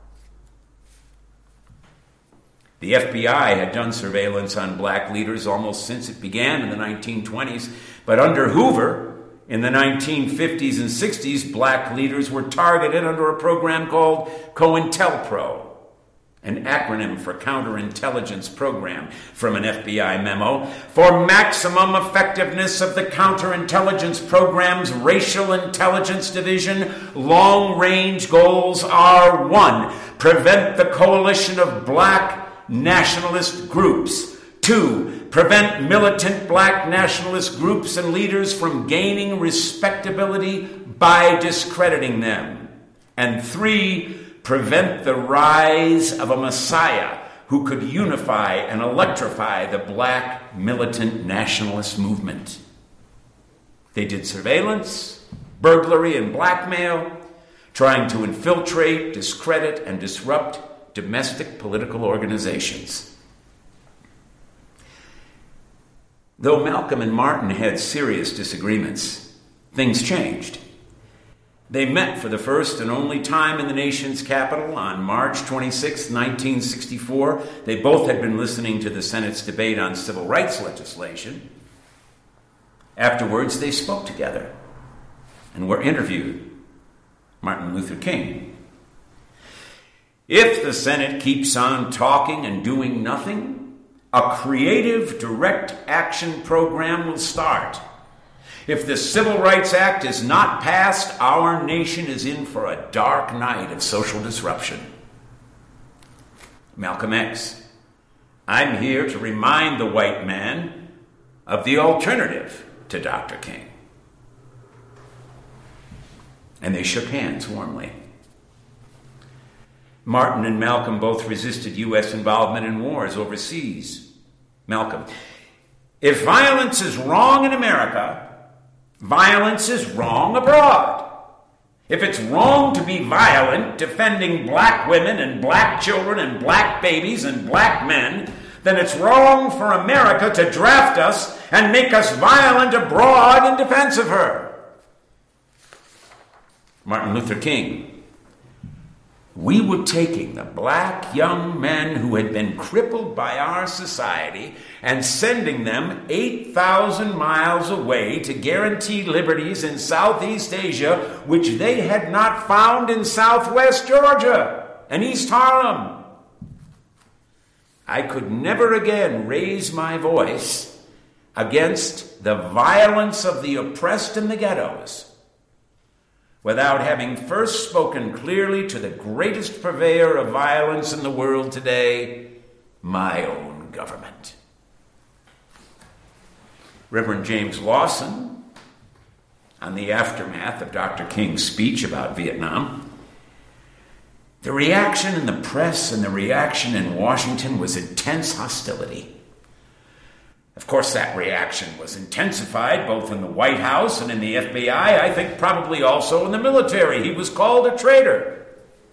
The FBI had done surveillance on black leaders almost since it began in the 1920s, but under Hoover, in the 1950s and 60s, black leaders were targeted under a program called COINTELPRO, an acronym for Counterintelligence Program, from an FBI memo. For maximum effectiveness of the Counterintelligence Program's Racial Intelligence Division, long-range goals are: 1, prevent the coalition of black nationalist groups; 2, prevent militant black nationalist groups and leaders from gaining respectability by discrediting them; and 3, prevent the rise of a messiah who could unify and electrify the black militant nationalist movement. They did surveillance, burglary, and blackmail, trying to infiltrate, discredit, and disrupt domestic political organizations. Though Malcolm and Martin had serious disagreements, things changed. They met for the first and only time in the nation's capital on March 26, 1964. They both had been listening to the Senate's debate on civil rights legislation. Afterwards, they spoke together and were interviewed. Martin Luther King: "If the Senate keeps on talking and doing nothing, a creative direct action program will start. If the Civil Rights Act is not passed, our nation is in for a dark night of social disruption." Malcolm X: "I'm here to remind the white man of the alternative to Dr. King." And they shook hands warmly. Martin and Malcolm both resisted U.S. involvement in wars overseas. Malcolm: "If violence is wrong in America, violence is wrong abroad. If it's wrong to be violent, defending black women and black children and black babies and black men, then it's wrong for America to draft us and make us violent abroad in defense of her." Martin Luther King: "We were taking the black young men who had been crippled by our society and sending them 8,000 miles away to guarantee liberties in Southeast Asia, which they had not found in Southwest Georgia and East Harlem. I could never again raise my voice against the violence of the oppressed in the ghettos without having first spoken clearly to the greatest purveyor of violence in the world today, my own government." Reverend James Lawson, on the aftermath of Dr. King's speech about Vietnam: "The reaction in the press and the reaction in Washington was intense hostility. Of course, that reaction was intensified both in the White House and in the FBI. I think probably also in the military. He was called a traitor."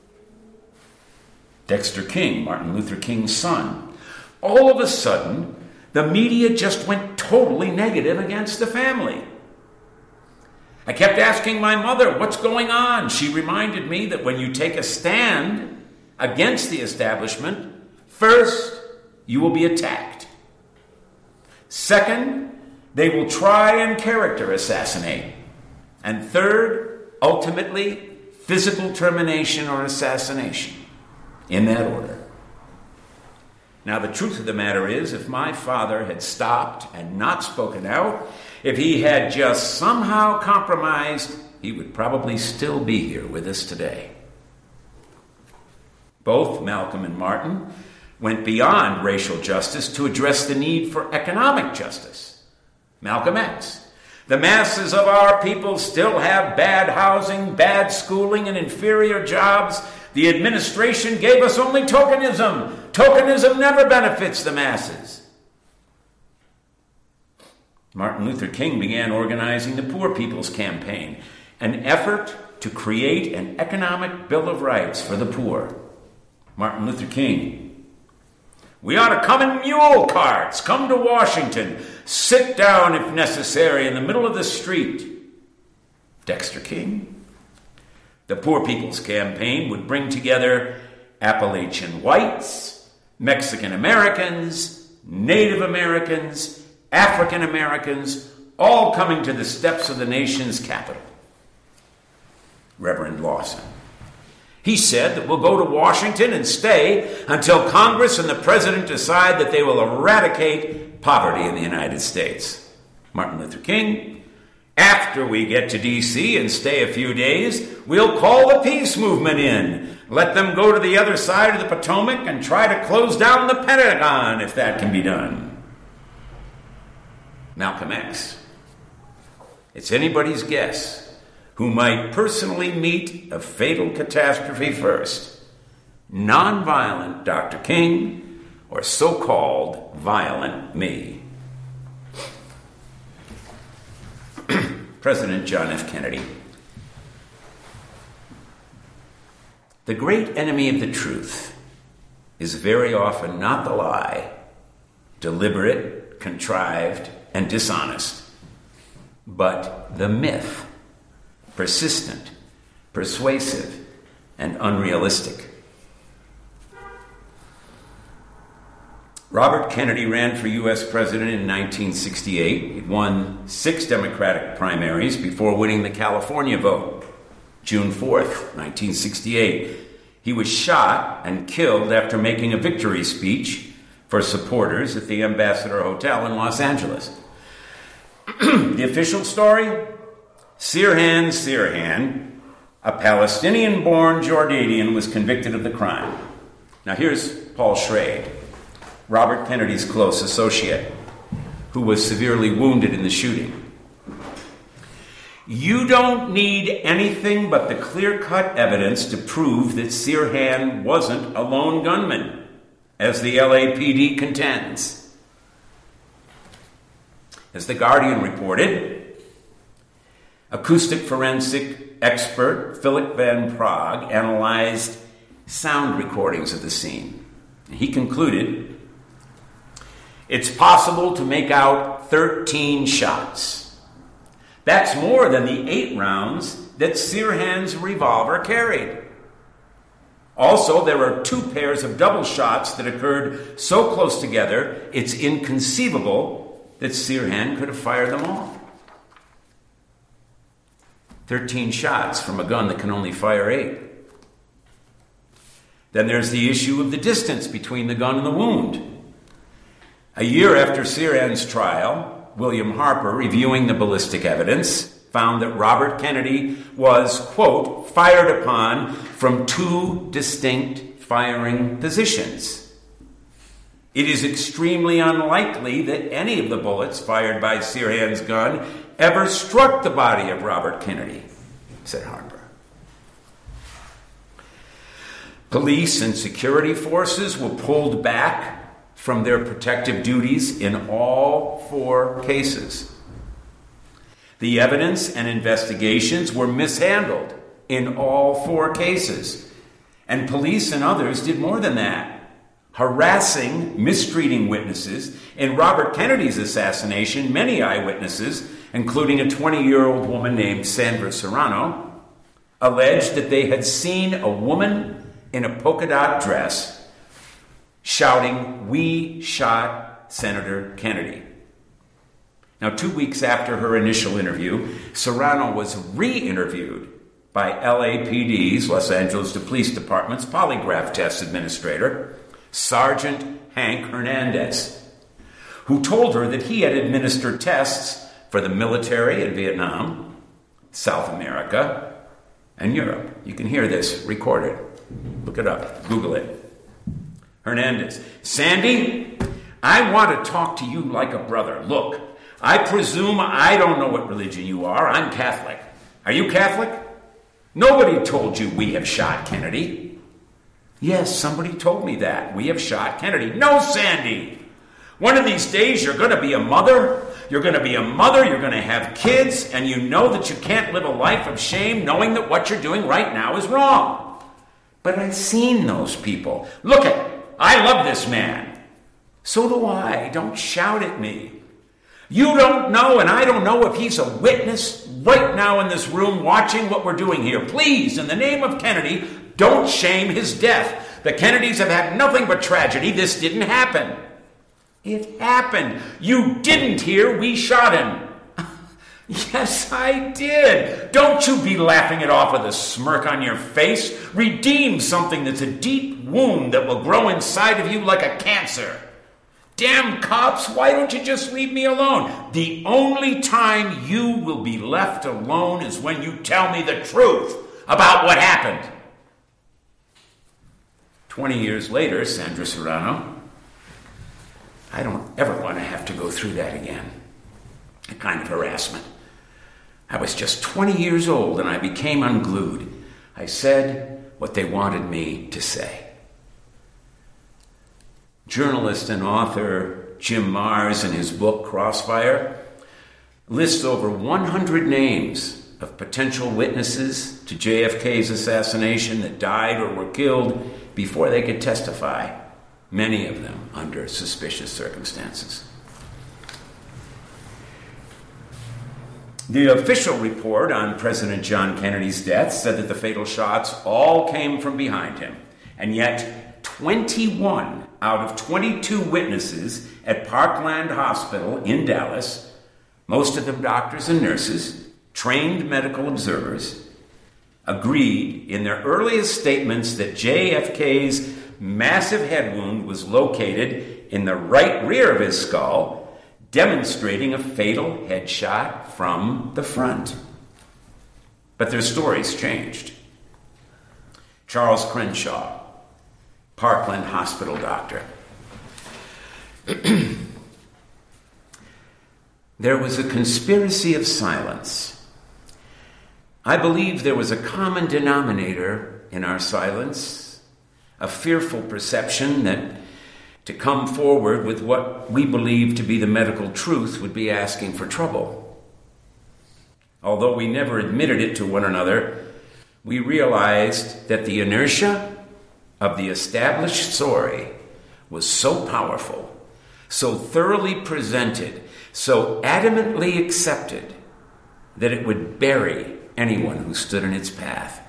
Dexter King, Martin Luther King's son: "All of a sudden, the media just went totally negative against the family. I kept asking my mother, 'What's going on?' She reminded me that when you take a stand against the establishment, first, you will be attacked. Second, they will try and character assassinate. And third, ultimately, physical termination or assassination. In that order." Now, the truth of the matter is, if my father had stopped and not spoken out, if he had just somehow compromised, he would probably still be here with us today. Both Malcolm and Martin went beyond racial justice to address the need for economic justice. Malcolm X: "The masses of our people still have bad housing, bad schooling, and inferior jobs. The administration gave us only tokenism. Tokenism never benefits the masses." Martin Luther King began organizing the Poor People's Campaign, an effort to create an economic Bill of Rights for the poor. Martin Luther King: "We ought to come in mule carts, come to Washington, sit down if necessary in the middle of the street." Dexter King: The Poor People's Campaign would bring together Appalachian whites, Mexican Americans, Native Americans, African Americans, all coming to the steps of the nation's capital. Reverend Lawson. He said that we'll go to Washington and stay until Congress and the President decide that they will eradicate poverty in the United States. Martin Luther King. After we get to D.C. and stay a few days, we'll call the peace movement in. Let them go to the other side of the Potomac and try to close down the Pentagon, if that can be done. Malcolm X. It's anybody's guess who might personally meet a fatal catastrophe first. Nonviolent Dr. King or so-called violent me. President John F. Kennedy. The great enemy of the truth is very often not the lie, deliberate, contrived, and dishonest, but the myth, persistent, persuasive, and unrealistic. Robert Kennedy ran for U.S. President in 1968. He won 6 Democratic primaries before winning the California vote. June 4th, 1968. He was shot and killed after making a victory speech for supporters at the Ambassador Hotel in Los Angeles. The official story? Sirhan Sirhan, a Palestinian-born Jordanian, was convicted of the crime. Now here's Paul Schrade, Robert Kennedy's close associate, who was severely wounded in the shooting. You don't need anything but the clear-cut evidence to prove that Sirhan wasn't a lone gunman, as the LAPD contends. As The Guardian reported, acoustic forensic expert Philip Van Praag analyzed sound recordings of the scene. He concluded, it's possible to make out 13 shots. That's more than the 8 rounds that Sirhan's revolver carried. Also, there are 2 pairs of double shots that occurred so close together, it's inconceivable that Sirhan could have fired them all. 13 shots from a gun that can only fire 8. Then there's the issue of the distance between the gun and the wound. A year after Sirhan's trial, William Harper, reviewing the ballistic evidence, found that Robert Kennedy was, quote, fired upon from 2 distinct firing positions. It is extremely unlikely that any of the bullets fired by Sirhan's gun ever struck the body of Robert Kennedy, said Harper. Police and security forces were pulled back from their protective duties in all 4 cases. The evidence and investigations were mishandled in all 4 cases. And police and others did more than that, harassing, mistreating witnesses. In Robert Kennedy's assassination, many eyewitnesses, including a 20-year-old woman named Sandra Serrano, alleged that they had seen a woman in a polka dot dress shouting, "We shot Senator Kennedy." Now, 2 weeks after her initial interview, Serrano was re-interviewed by LAPD's, Los Angeles Police Department's polygraph test administrator, Sergeant Hank Hernandez, who told her that he had administered tests for the military in Vietnam, South America, and Europe. You can hear this recorded. Look it up. Google it. Hernandez: Sandy, I want to talk to you like a brother. Look, I presume I don't know what religion you are. I'm Catholic. Are you Catholic? Nobody told you we have shot Kennedy. Yes, somebody told me that. We have shot Kennedy. No, Sandy. One of these days you're going to be a mother. You're going to be a mother. You're going to have kids. And you know that you can't live a life of shame knowing that what you're doing right now is wrong. But I've seen those people. Look at, I love this man. So do I. Don't shout at me. You don't know, and I don't know if he's a witness right now in this room watching what we're doing here. Please, in the name of Kennedy, don't shame his death. The Kennedys have had nothing but tragedy. This didn't happen. It happened. You didn't hear we shot him. Yes, I did. Don't you be laughing it off with a smirk on your face. Redeem something that's a deep wound that will grow inside of you like a cancer. Damn cops, why don't you just leave me alone? The only time you will be left alone is when you tell me the truth about what happened. 20 years later, Sandra Serrano, I don't ever want to have to go through that again. A kind of harassment. I was just 20 years old and I became unglued. I said what they wanted me to say. Journalist and author Jim Marrs, in his book Crossfire, lists over 100 names of potential witnesses to JFK's assassination that died or were killed before they could testify, many of them under suspicious circumstances. The official report on President John Kennedy's death said that the fatal shots all came from behind him, and yet 21 out of 22 witnesses at Parkland Hospital in Dallas, most of them doctors and nurses, trained medical observers, agreed in their earliest statements that JFK's massive head wound was located in the right rear of his skull, demonstrating a fatal headshot from the front. But their stories changed. Charles Crenshaw, Parkland Hospital doctor. There was a conspiracy of silence. I believe there was a common denominator in our silence, a fearful perception that to come forward with what we believe to be the medical truth would be asking for trouble. Although we never admitted it to one another, we realized that the inertia of the established story was so powerful, so thoroughly presented, so adamantly accepted, that it would bury anyone who stood in its path.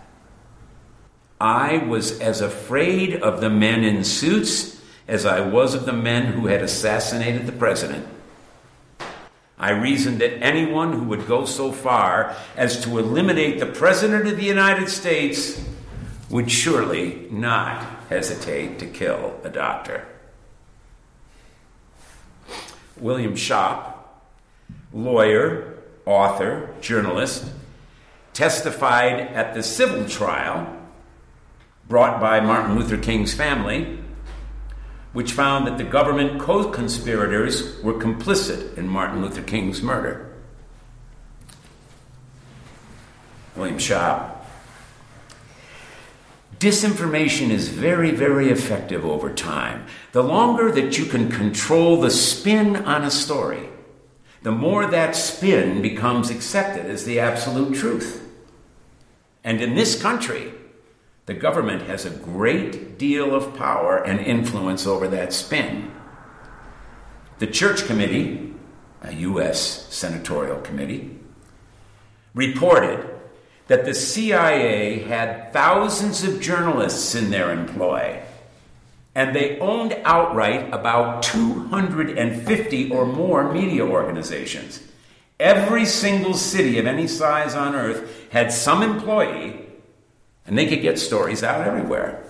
I was as afraid of the men in suits as I was of the men who had assassinated the president. I reasoned that anyone who would go so far as to eliminate the President of the United States would surely not hesitate to kill a doctor. William Schopp, lawyer, author, journalist, testified at the civil trial brought by Martin Luther King's family, which found that the government co-conspirators were complicit in Martin Luther King's murder. William Schopp. Disinformation is very, very effective over time. The longer that you can control the spin on a story, the more that spin becomes accepted as the absolute truth. And in this country, the government has a great deal of power and influence over that spin. The Church Committee, a U.S. senatorial committee, reported that the CIA had thousands of journalists in their employ, and they owned outright about 250 or more media organizations. Every single city of any size on earth had some employee, and they could get stories out everywhere.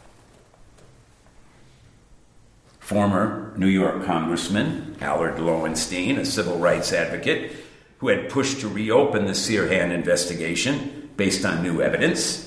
Former New York Congressman Howard Lowenstein, a civil rights advocate who had pushed to reopen the Sirhan investigation based on new evidence.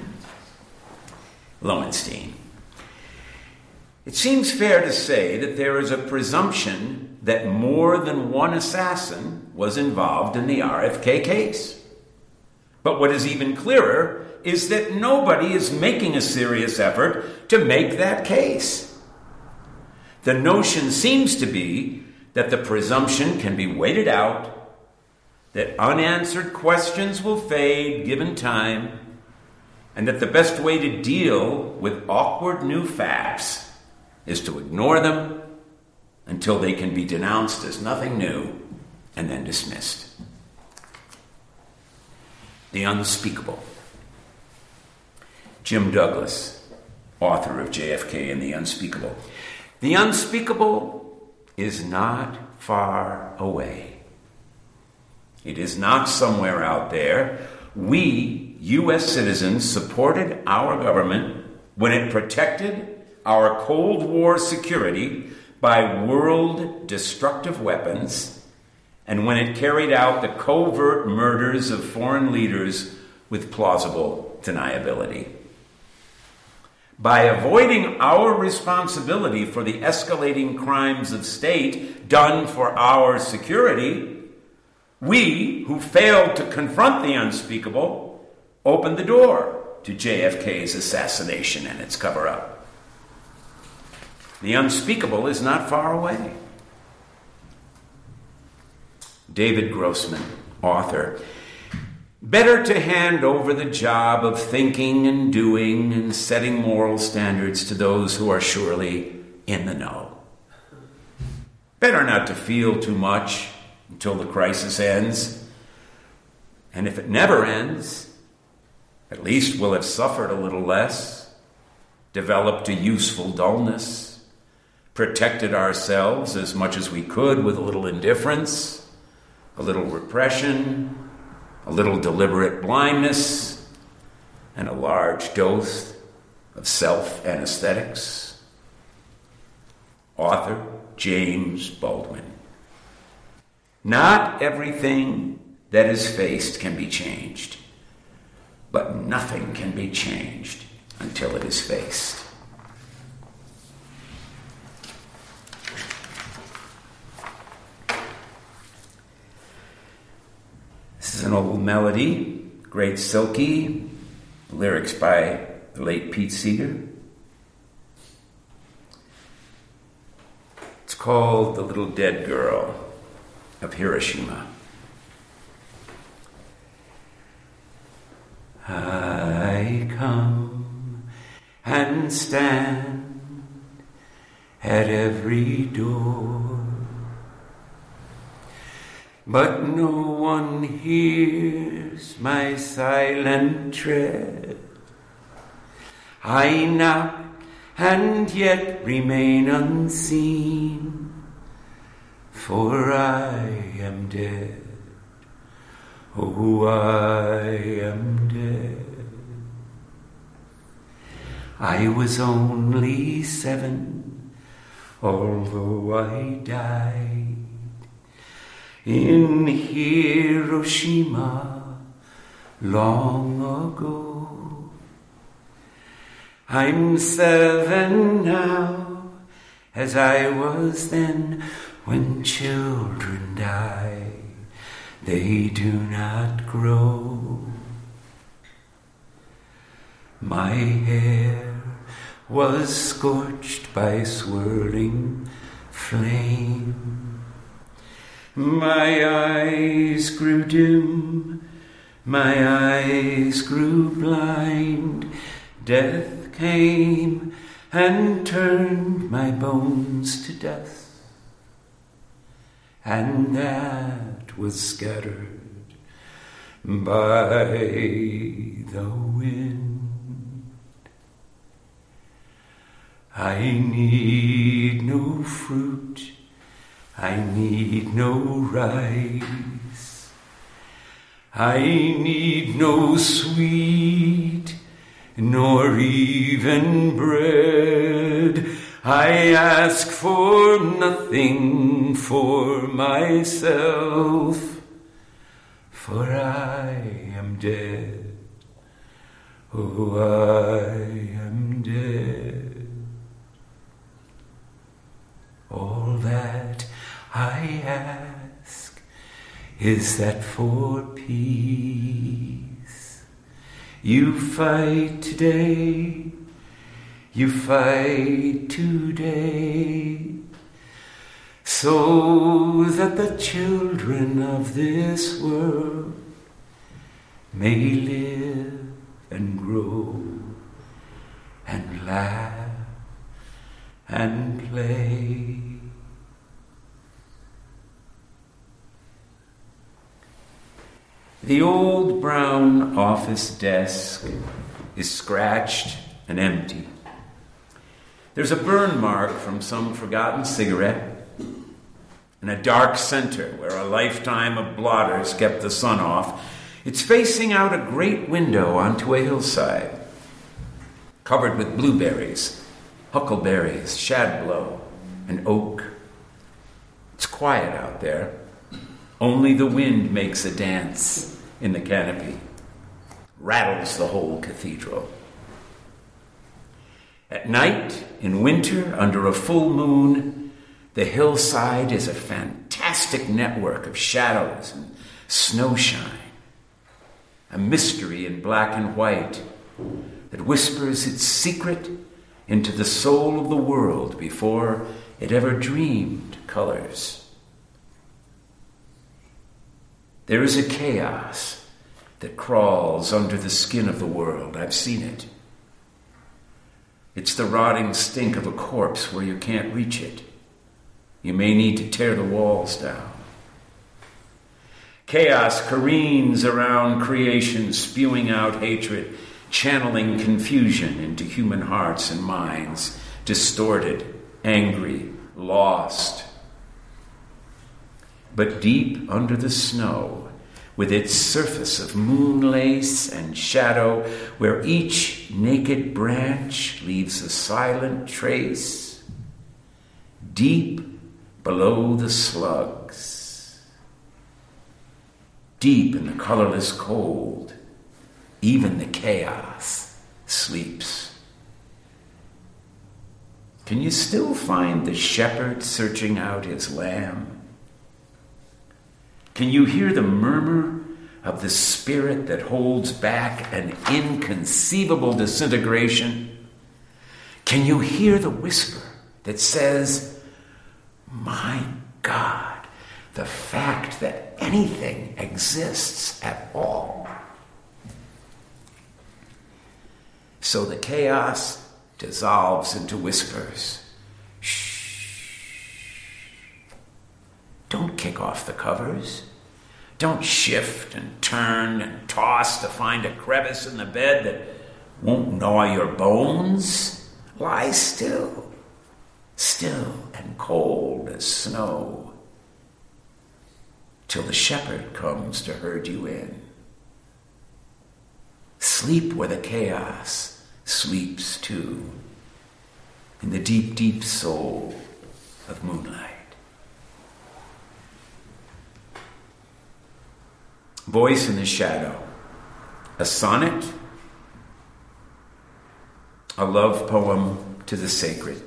Lowenstein. It seems fair to say that there is a presumption that more than one assassin was involved in the RFK case. But what is even clearer is that nobody is making a serious effort to make that case. The notion seems to be that the presumption can be waited out, that unanswered questions will fade given time, and that the best way to deal with awkward new facts is to ignore them until they can be denounced as nothing new and then dismissed. The unspeakable. Jim Douglas, author of JFK and the Unspeakable. The unspeakable is not far away. It is not somewhere out there. We, U.S. citizens, supported our government when it protected our Cold War security by world destructive weapons, and when it carried out the covert murders of foreign leaders with plausible deniability. By avoiding our responsibility for the escalating crimes of state done for our security, we, who failed to confront the unspeakable, opened the door to JFK's assassination and its cover-up. The unspeakable is not far away. David Grossman, author. Better to hand over the job of thinking and doing and setting moral standards to those who are surely in the know. Better not to feel too much until the crisis ends. And if it never ends, at least we'll have suffered a little less, developed a useful dullness, protected ourselves as much as we could with a little indifference, a little repression, a little deliberate blindness, and a large dose of self-anesthetics. Author James Baldwin. Not everything that is faced can be changed, but nothing can be changed until it is faced. This is an old melody, Great Silky, lyrics by the late Pete Seeger. It's called The Little Dead Girl of Hiroshima. I come and stand at every door, but no one hears my silent tread. I knock and yet remain unseen, for I am dead. Oh, I am dead. I was only 7, although I died in Hiroshima long ago. I'm 7 now, as I was then, when children die, they do not grow. My hair was scorched by swirling flame. My eyes grew dim, my eyes grew blind. Death came and turned my bones to dust, and that was scattered by the wind. I need no fruit, I need no rice, I need no sweet, nor even bread. I ask for nothing for myself, for I am dead. Oh, I am dead. All that I ask is that for peace you fight today, you fight today, so that the children of this world may live and grow and laugh and play. The old brown office desk is scratched and empty. There's a burn mark from some forgotten cigarette, in a dark center where a lifetime of blotters kept the sun off. It's facing out a great window onto a hillside, covered with blueberries, huckleberries, shadblow, and oak. It's quiet out there. Only the wind makes a dance in the canopy, rattles the whole cathedral. At night, in winter, under a full moon, the hillside is a fantastic network of shadows and snowshine, a mystery in black and white that whispers its secret into the soul of the world before it ever dreamed colors. There is a chaos that crawls under the skin of the world. I've seen it. It's the rotting stink of a corpse where you can't reach it. You may need to tear the walls down. Chaos careens around creation, spewing out hatred, channeling confusion into human hearts and minds, distorted, angry, lost. But deep under the snow, with its surface of moonlace and shadow, where each naked branch leaves a silent trace, deep below the slugs, deep in the colorless cold, even the chaos sleeps. Can you still find the shepherd searching out his lamb? Can you hear the murmur of the spirit that holds back an inconceivable disintegration? Can you hear the whisper that says, "My God, the fact that anything exists at all"? So the chaos dissolves into whispers. Shh. Don't kick off the covers. Don't shift and turn and toss to find a crevice in the bed that won't gnaw your bones. Lie still, still and cold as snow, till the shepherd comes to herd you in. Sleep where the chaos sleeps too, in the deep, deep soul of moonlight. Voice in the shadow, a sonnet, a love poem to the sacred.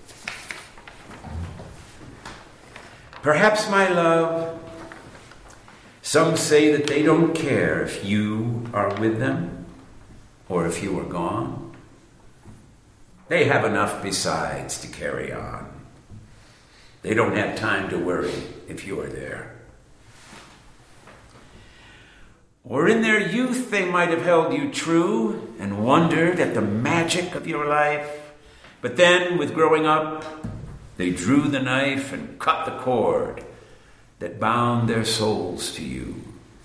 Perhaps, my love, some say that they don't care if you are with them or if you are gone. They have enough besides to carry on. They don't have time to worry if you are there. Or in their youth they might have held you true and wondered at the magic of your life. But then, with growing up, they drew the knife and cut the cord that bound their souls to you.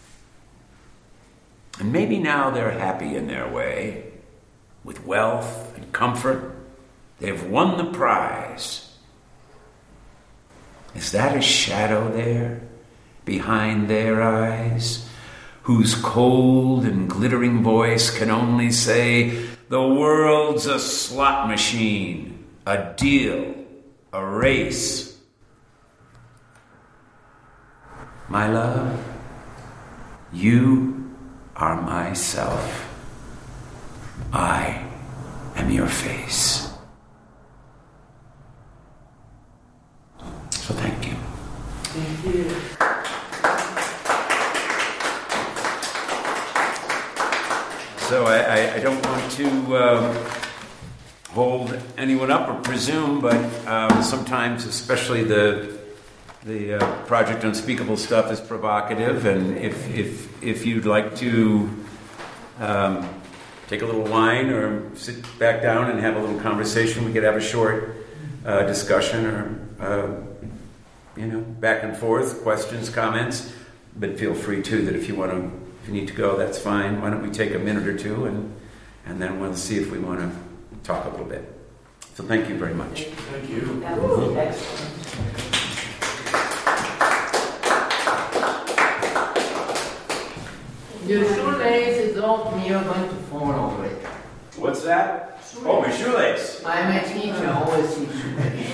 And maybe now they're happy in their way, with wealth and comfort. They've won the prize. Is that a shadow there behind their eyes, whose cold and glittering voice can only say, "The world's a slot machine, a deal, a race"? My love, you are myself. I am your face. So thank you. Thank you. So I don't want to hold anyone up or presume, but sometimes, especially the Project Unspeakable stuff is provocative, and if you'd like to take a little wine or sit back down and have a little conversation, we could have a short discussion or back and forth, questions, comments. But feel free too that if you want you need to go, that's fine. Why don't we take a minute or two, and then we'll see if we want to talk a little bit. So thank you very much. Thank you. That was excellent. Your shoelace is off and you're going to fall over it. What's that? Oh, my shoelace. I'm a teacher, always teach shoelace.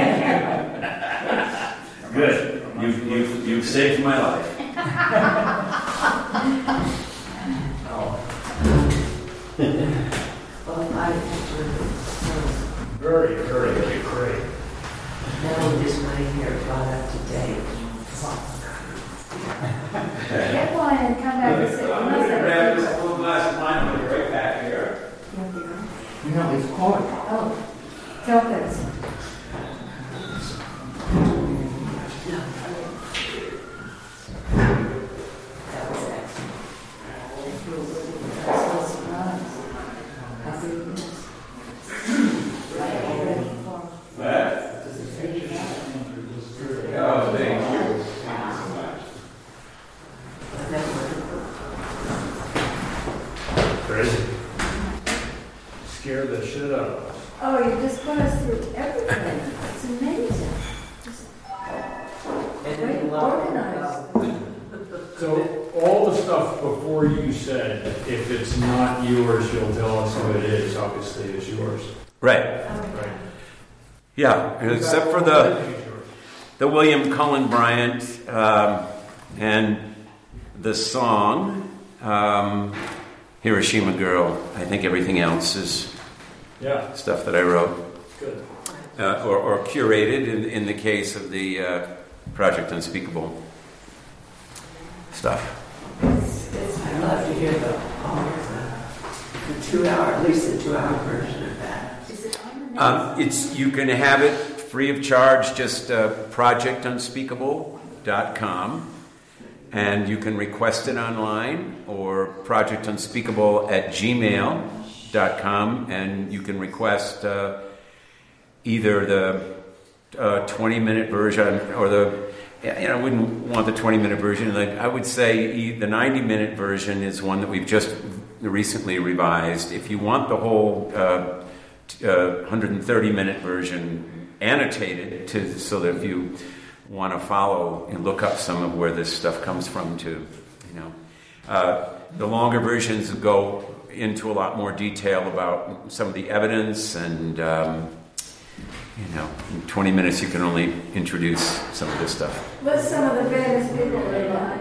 Good. You've saved my life. Well, I Very, very, very great. now this my hair got up to date. Get one and come back and sit. I'm going to grab this little glass of wine. I'll be right back here. No, it's cold. Oh, tell this. That was excellent. Oh, thank you. Crazy. Scared the shit out of us. Oh, you just put us through everything. It's amazing. Just very organized. So all the stuff before you said, if it's not yours, you'll tell us who it is. Obviously, it's yours. Right. Right. Yeah, except for the William Cullen Bryant and the song Hiroshima Girl. I think everything else is Yeah. stuff that I wrote Good. or curated in the case of the Project Unspeakable stuff. I'd love to hear the 2-hour, at least the 2-hour version of that. Is it on the You can have it free of charge, just projectunspeakable.com, and you can request it online, or projectunspeakable@gmail.com, and you can request either the 20-minute version or I wouldn't want the 20-minute version. I would say the 90-minute version is one that we've just recently revised. If you want the whole 130-minute version annotated, so that if you want to follow and look up some of where this stuff comes from, too, the longer versions go into a lot more detail about some of the evidence, and in 20 minutes you can only introduce some of this stuff. What's some of the famous people that are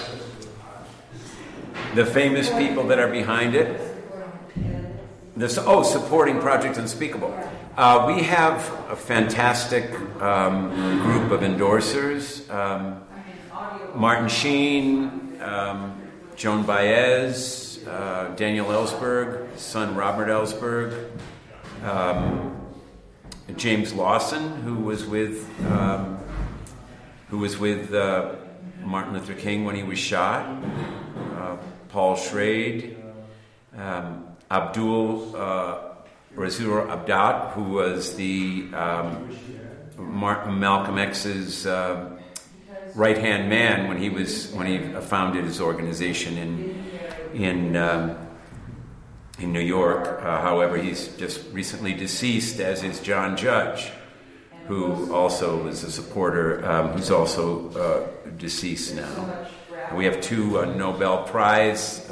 The famous people that are behind it. Supporting Project Unspeakable. We have a fantastic group of endorsers. Martin Sheen, Joan Baez, Daniel Ellsberg, son Robert Ellsberg, James Lawson, who was with Martin Luther King when he was shot, Paul Schrade, Abdul Razur Abdat, who was the Malcolm X's right-hand man when he founded his organization in New York. However, he's just recently deceased, as is John Judge, who also is a supporter, who's also deceased now. We have 2 Nobel Prize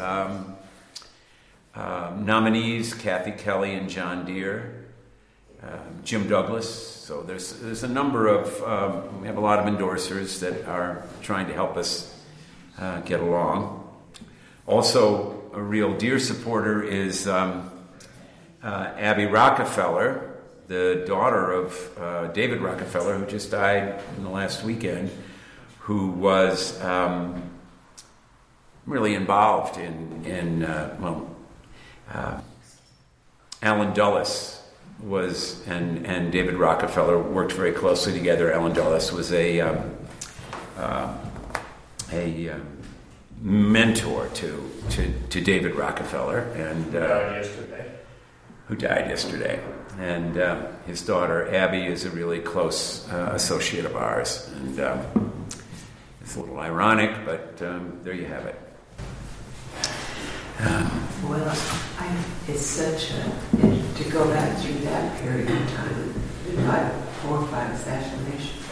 nominees, Kathy Kelly and John Deere, Jim Douglas. So there's a number of, we have a lot of endorsers that are trying to help us get along. Also, a real Deere supporter is Abby Rockefeller, the daughter of David Rockefeller, who just died in the last weekend, who was really involved in Alan Dulles was, and David Rockefeller worked very closely together. Alan Dulles was a mentor to David Rockefeller, and who died yesterday. And his daughter Abby is a really close associate of ours, and it's a little ironic, but there you have it. Well, it's such to go back through that period of time, 4 or 5 assassinations.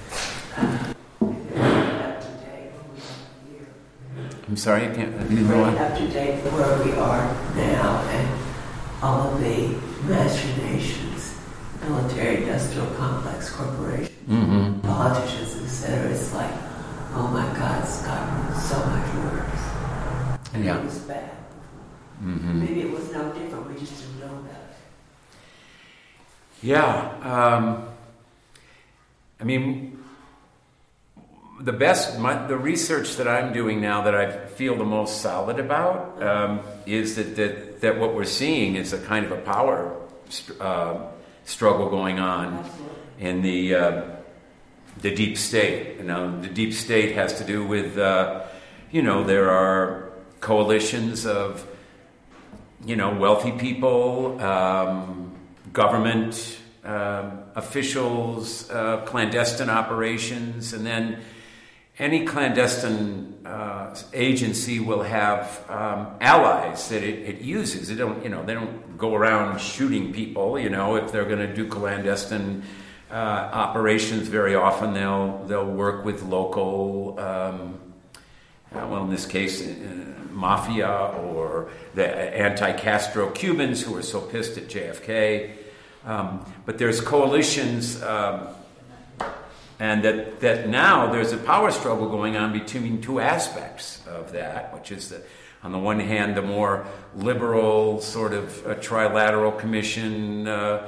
Up to date when we are here. I'm sorry, I can't. Up to date where we are now, and all of the machinations, military-industrial complex corporations, politicians, etc. It's like, oh my God, it's gotten so much worse. And it was bad. Maybe it was no different. We just didn't know about it. Yeah. I mean, the research that I'm doing now that I feel the most solid about is that what we're seeing is a kind of a power struggle going on in the deep state. You know, the deep state has to do with there are coalitions of wealthy people, government officials, clandestine operations, and then any clandestine agency will have allies that it uses. They don't go around shooting people. If they're going to do clandestine operations, very often they'll work with local. In this case, mafia or the anti-Castro Cubans who are so pissed at JFK. But there's coalitions, and that now there's a power struggle going on between two aspects of that, which is on the one hand, the more liberal sort of trilateral commission,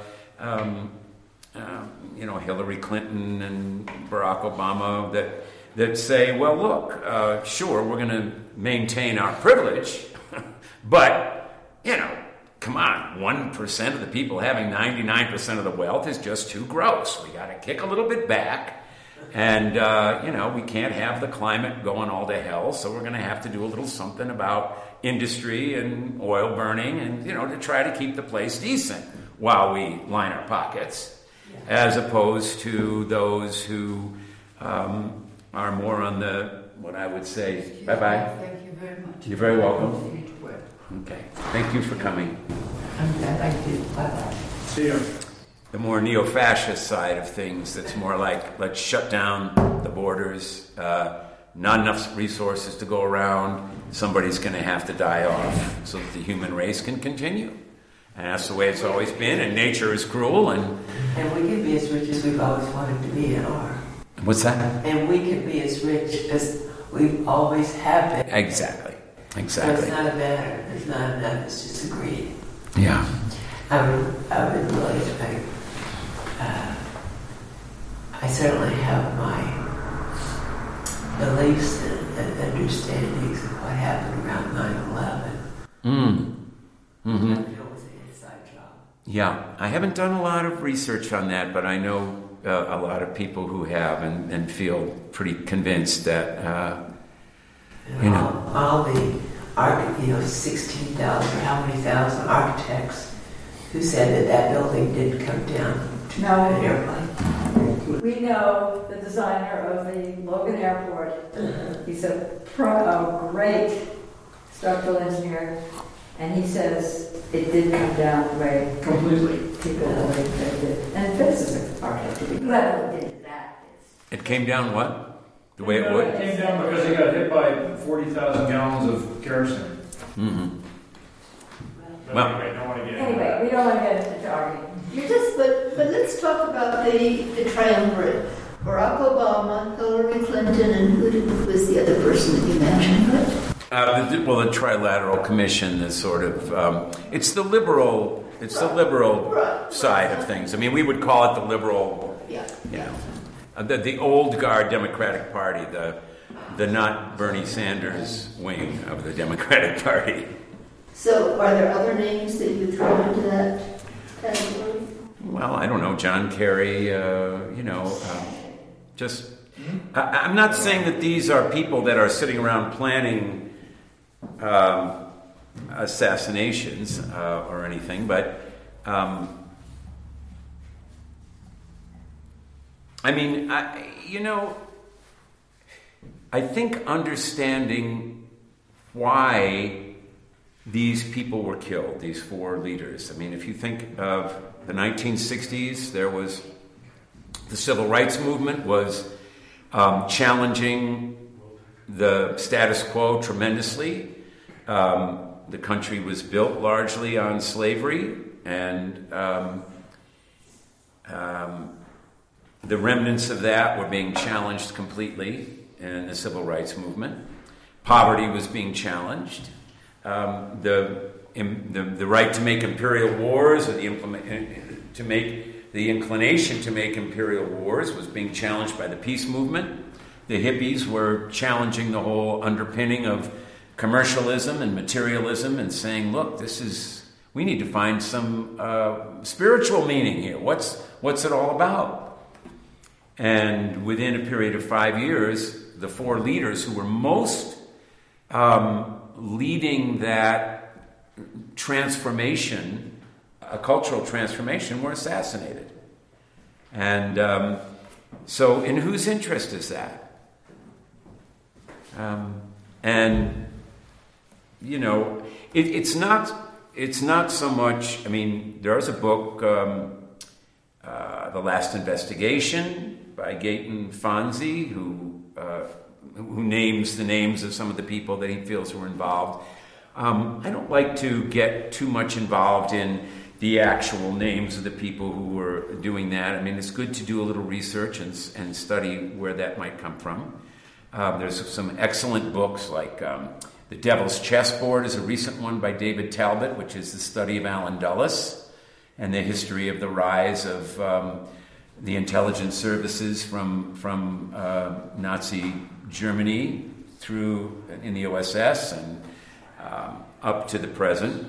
Hillary Clinton and Barack Obama that say, well, look, sure, we're going to maintain our privilege, but, come on, 1% of the people having 99% of the wealth is just too gross. We got to kick a little bit back, and, we can't have the climate going all to hell, so we're going to have to do a little something about industry and oil burning and, to try to keep the place decent while we line our pockets, as opposed to those who are more on what I would say, bye-bye. Thank you very much. You're very welcome. Okay. Thank you for coming. I'm glad I did. Bye-bye. See you. The more neo-fascist side of things, that's more like, let's shut down the borders, not enough resources to go around, somebody's going to have to die off so that the human race can continue. And that's the way it's always been, and nature is cruel. And we can be as rich as we've always wanted to be and are. What's that? And we can be as rich as we always have been. Exactly. So it's not a matter. It's not enough. It's just a greed. Yeah. I would really think. I certainly have my beliefs and understandings of what happened around 9/11. I feel it was an inside job. Yeah, I haven't done a lot of research on that, but I know a lot of people who have and feel pretty convinced that all the 16,000 how many thousand architects who said that building didn't come down to an airplane. We know the designer of the Logan Airport. He's a great structural engineer, and he says it did come down the way completely people believe it did. And this is an architect. Whoever did that is. It came down what? The way it would? It came down because they got hit by 40,000 gallons of kerosene. Mm-hmm. But anyway, don't want to get into Anyway, that. we don't want to get into arguing. But let's talk about the triumvirate. Barack Obama, Hillary Clinton, and who was the other person that you mentioned? The Trilateral Commission is sort of it's the liberal side of things. I mean, we would call it the liberal. Yeah. The old guard Democratic Party, the not Bernie Sanders wing of the Democratic Party. So, are there other names that you throw into that category? Well, I don't know, John Kerry. I'm not saying that these are people that are sitting around planning assassinations or anything, but I think understanding why these people were killed, these four leaders. I mean, if you think of the 1960s, there was the civil rights movement was challenging the status quo tremendously. The country was built largely on slavery, and the remnants of that were being challenged completely in the civil rights movement. Poverty was being challenged. The right to make imperial wars, or the inclination to make imperial wars, was being challenged by the peace movement. The hippies were challenging the whole underpinning of commercialism and materialism and saying, look, we need to find some spiritual meaning here. What's it all about? And within a period of 5 years, the four leaders who were most leading that transformation, a cultural transformation, were assassinated. And so in whose interest is that? And, you know, it's not so much, I mean, there's a book, The Last Investigation by Gaetan Fonzi, who names the names of some of the people that he feels were involved. I don't like to get too much involved in the actual names of the people who were doing that. I mean, it's good to do a little research and study where that might come from. There's some excellent books like The Devil's Chessboard is a recent one by David Talbot, which is the study of Allen Dulles and the history of the rise of the intelligence services from Nazi Germany through in the OSS and up to the present.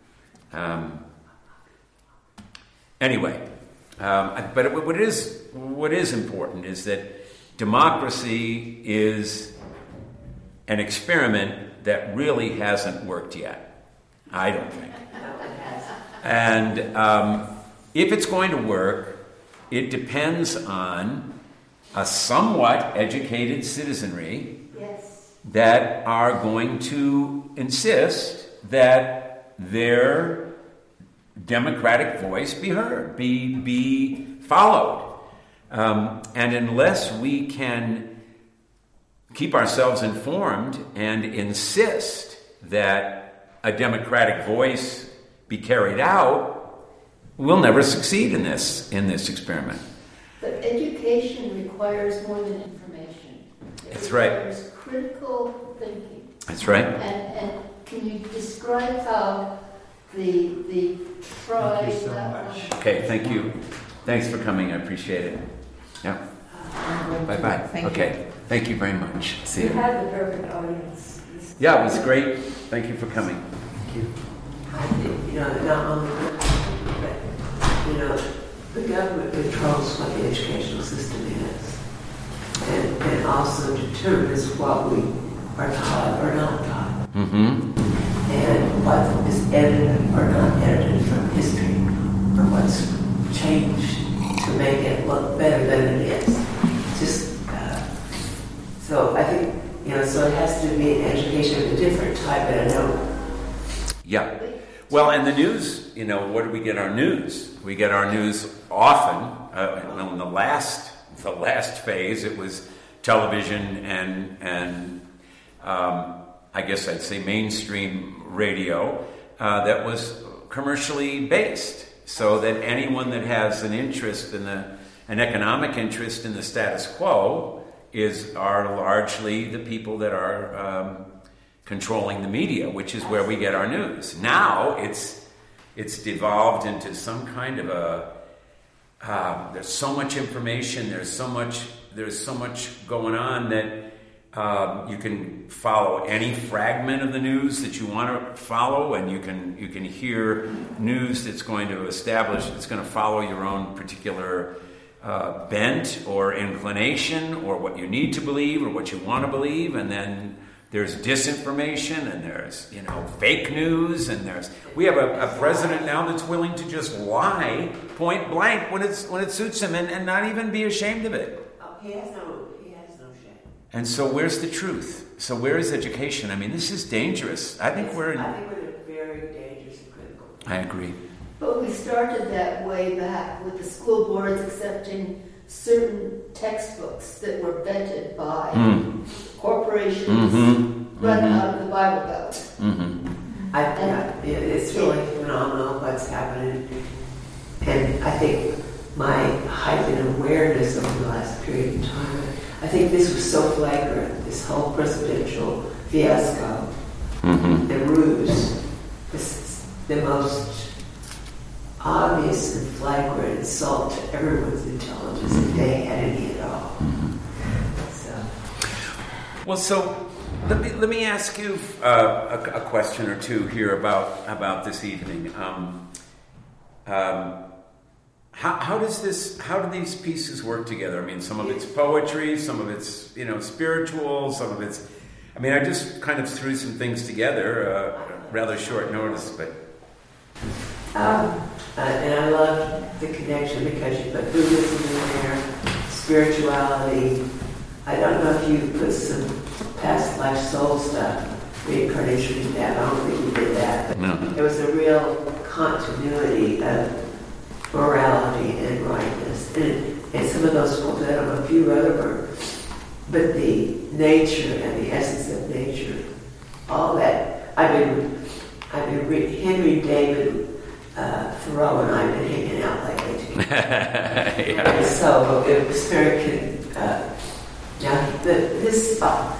Anyway, but what is important is that democracy is an experiment that really hasn't worked yet. I don't think. And if it's going to work, it depends on a somewhat educated citizenry that are going to insist that their democratic voice be heard, be followed. And unless we can keep ourselves informed and insist that a democratic voice be carried out, we'll never succeed in this experiment. But education requires more than information. That's right. It requires critical thinking. That's right. And can you describe how the tribe... Thank you so much. Okay, thank you. Thanks for coming. I appreciate it. Yeah. Bye-bye. Okay. Thank you very much. See you. You had the perfect audience. Yeah, it was great. Thank you for coming. Thank you. I think, not only but, the government controls what the educational system is. And also determines what we are taught or not taught. Mm-hmm. And what is edited or not edited from history, or what's changed to make it look better than it is. So I think, so it has to be an education of a different type, and I know. Yeah. Well, and the news, where do we get our news? We get our news often. In the last phase, it was television and I guess I'd say mainstream radio that was commercially based, so that anyone that has an interest in an economic interest in the status quo are largely the people that are controlling the media, which is where we get our news. Now it's devolved into some kind of there's so much information, there's so much going on that you can follow any fragment of the news that you want to follow, and you can hear news that's going to follow your own particular bent or inclination, or what you need to believe or what you want to believe. And then there's disinformation, and there's fake news, and we have a president now that's willing to just lie point blank when it suits him, and not even be ashamed of it. Oh, he has no shame. And so where's the truth? So where is education? I mean, this is dangerous. I think we're in... I think we're in a I agree. But we started that way back with the school boards accepting certain textbooks that were vetted by corporations run out of the Bible Belt. It's really phenomenal what's happening. And I think my heightened awareness over the last period of time, I think this was so flagrant, this whole presidential fiasco and ruse. This is the most obvious and flagrant insult to everyone's intelligence if they had any at all. So let me ask you a question or two here about this evening. How do these pieces work together? I mean, some of it's poetry, some of it's spiritual, some of it's. I mean, I just kind of threw some things together, rather short notice, but. And I love the connection because you put Buddhism in there, spirituality. I don't know if you put some past life soul stuff, reincarnation in that. I don't think you did that. But no. There was a real continuity of morality and rightness. And some of those poems, I don't know if you wrote them, but the nature and the essence of nature, all that. Henry David Thoreau and I have been hanging out lately together. Yeah. So it was very now the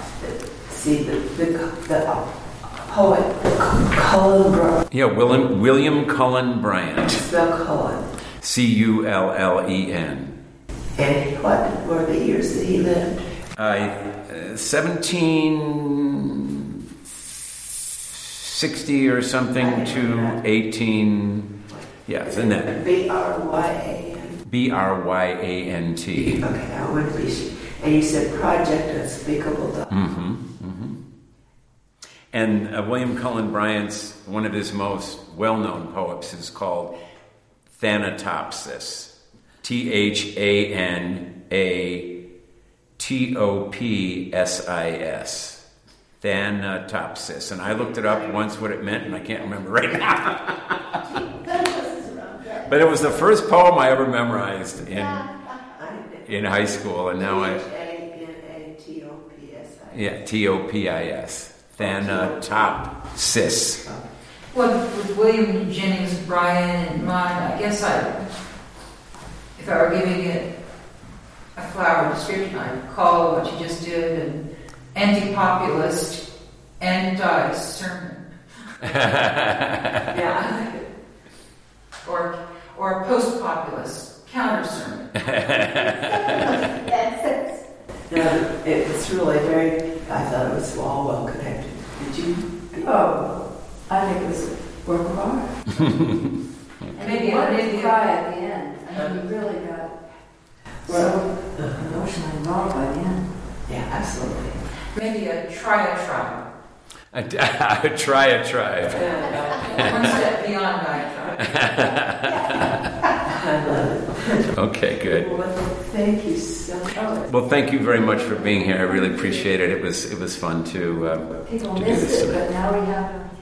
poet Cullen Bryant. Yeah, William Cullen Bryant. Spell Cullen. Cullen. And what were the years that he lived? 1760 or something to 18. Yeah, isn't that Bryan? Bryant? Okay, I want to be. And you said Project Unspeakable. And William Cullen Bryant's, one of his most well-known poems is called Thanatopsis. Thanatopsis. Thanatopsis. And I looked it up once what it meant, and I can't remember right now. But it was the first poem I ever memorized in high school, and now Topis. Thanatopsis. Well, with William Jennings Bryan in mind, I guess if I were giving it a flower description, I'd call what you just did an anti-populist, anti-sermon. Yeah. Or a post-populist counter-sermon. It's really I thought it was all well connected. Did you? Oh, I think it was a work of art. And maybe I didn't cry at the end. I mean, we really got so emotionally involved by the end. Yeah, absolutely. Maybe a tribe. Try a tribe. One step beyond diatribe. I love it. Okay, good. Well, thank you so much. Well, thank you very much for being here. I really appreciate it. It was fun to People do missed this it, tonight. but now we have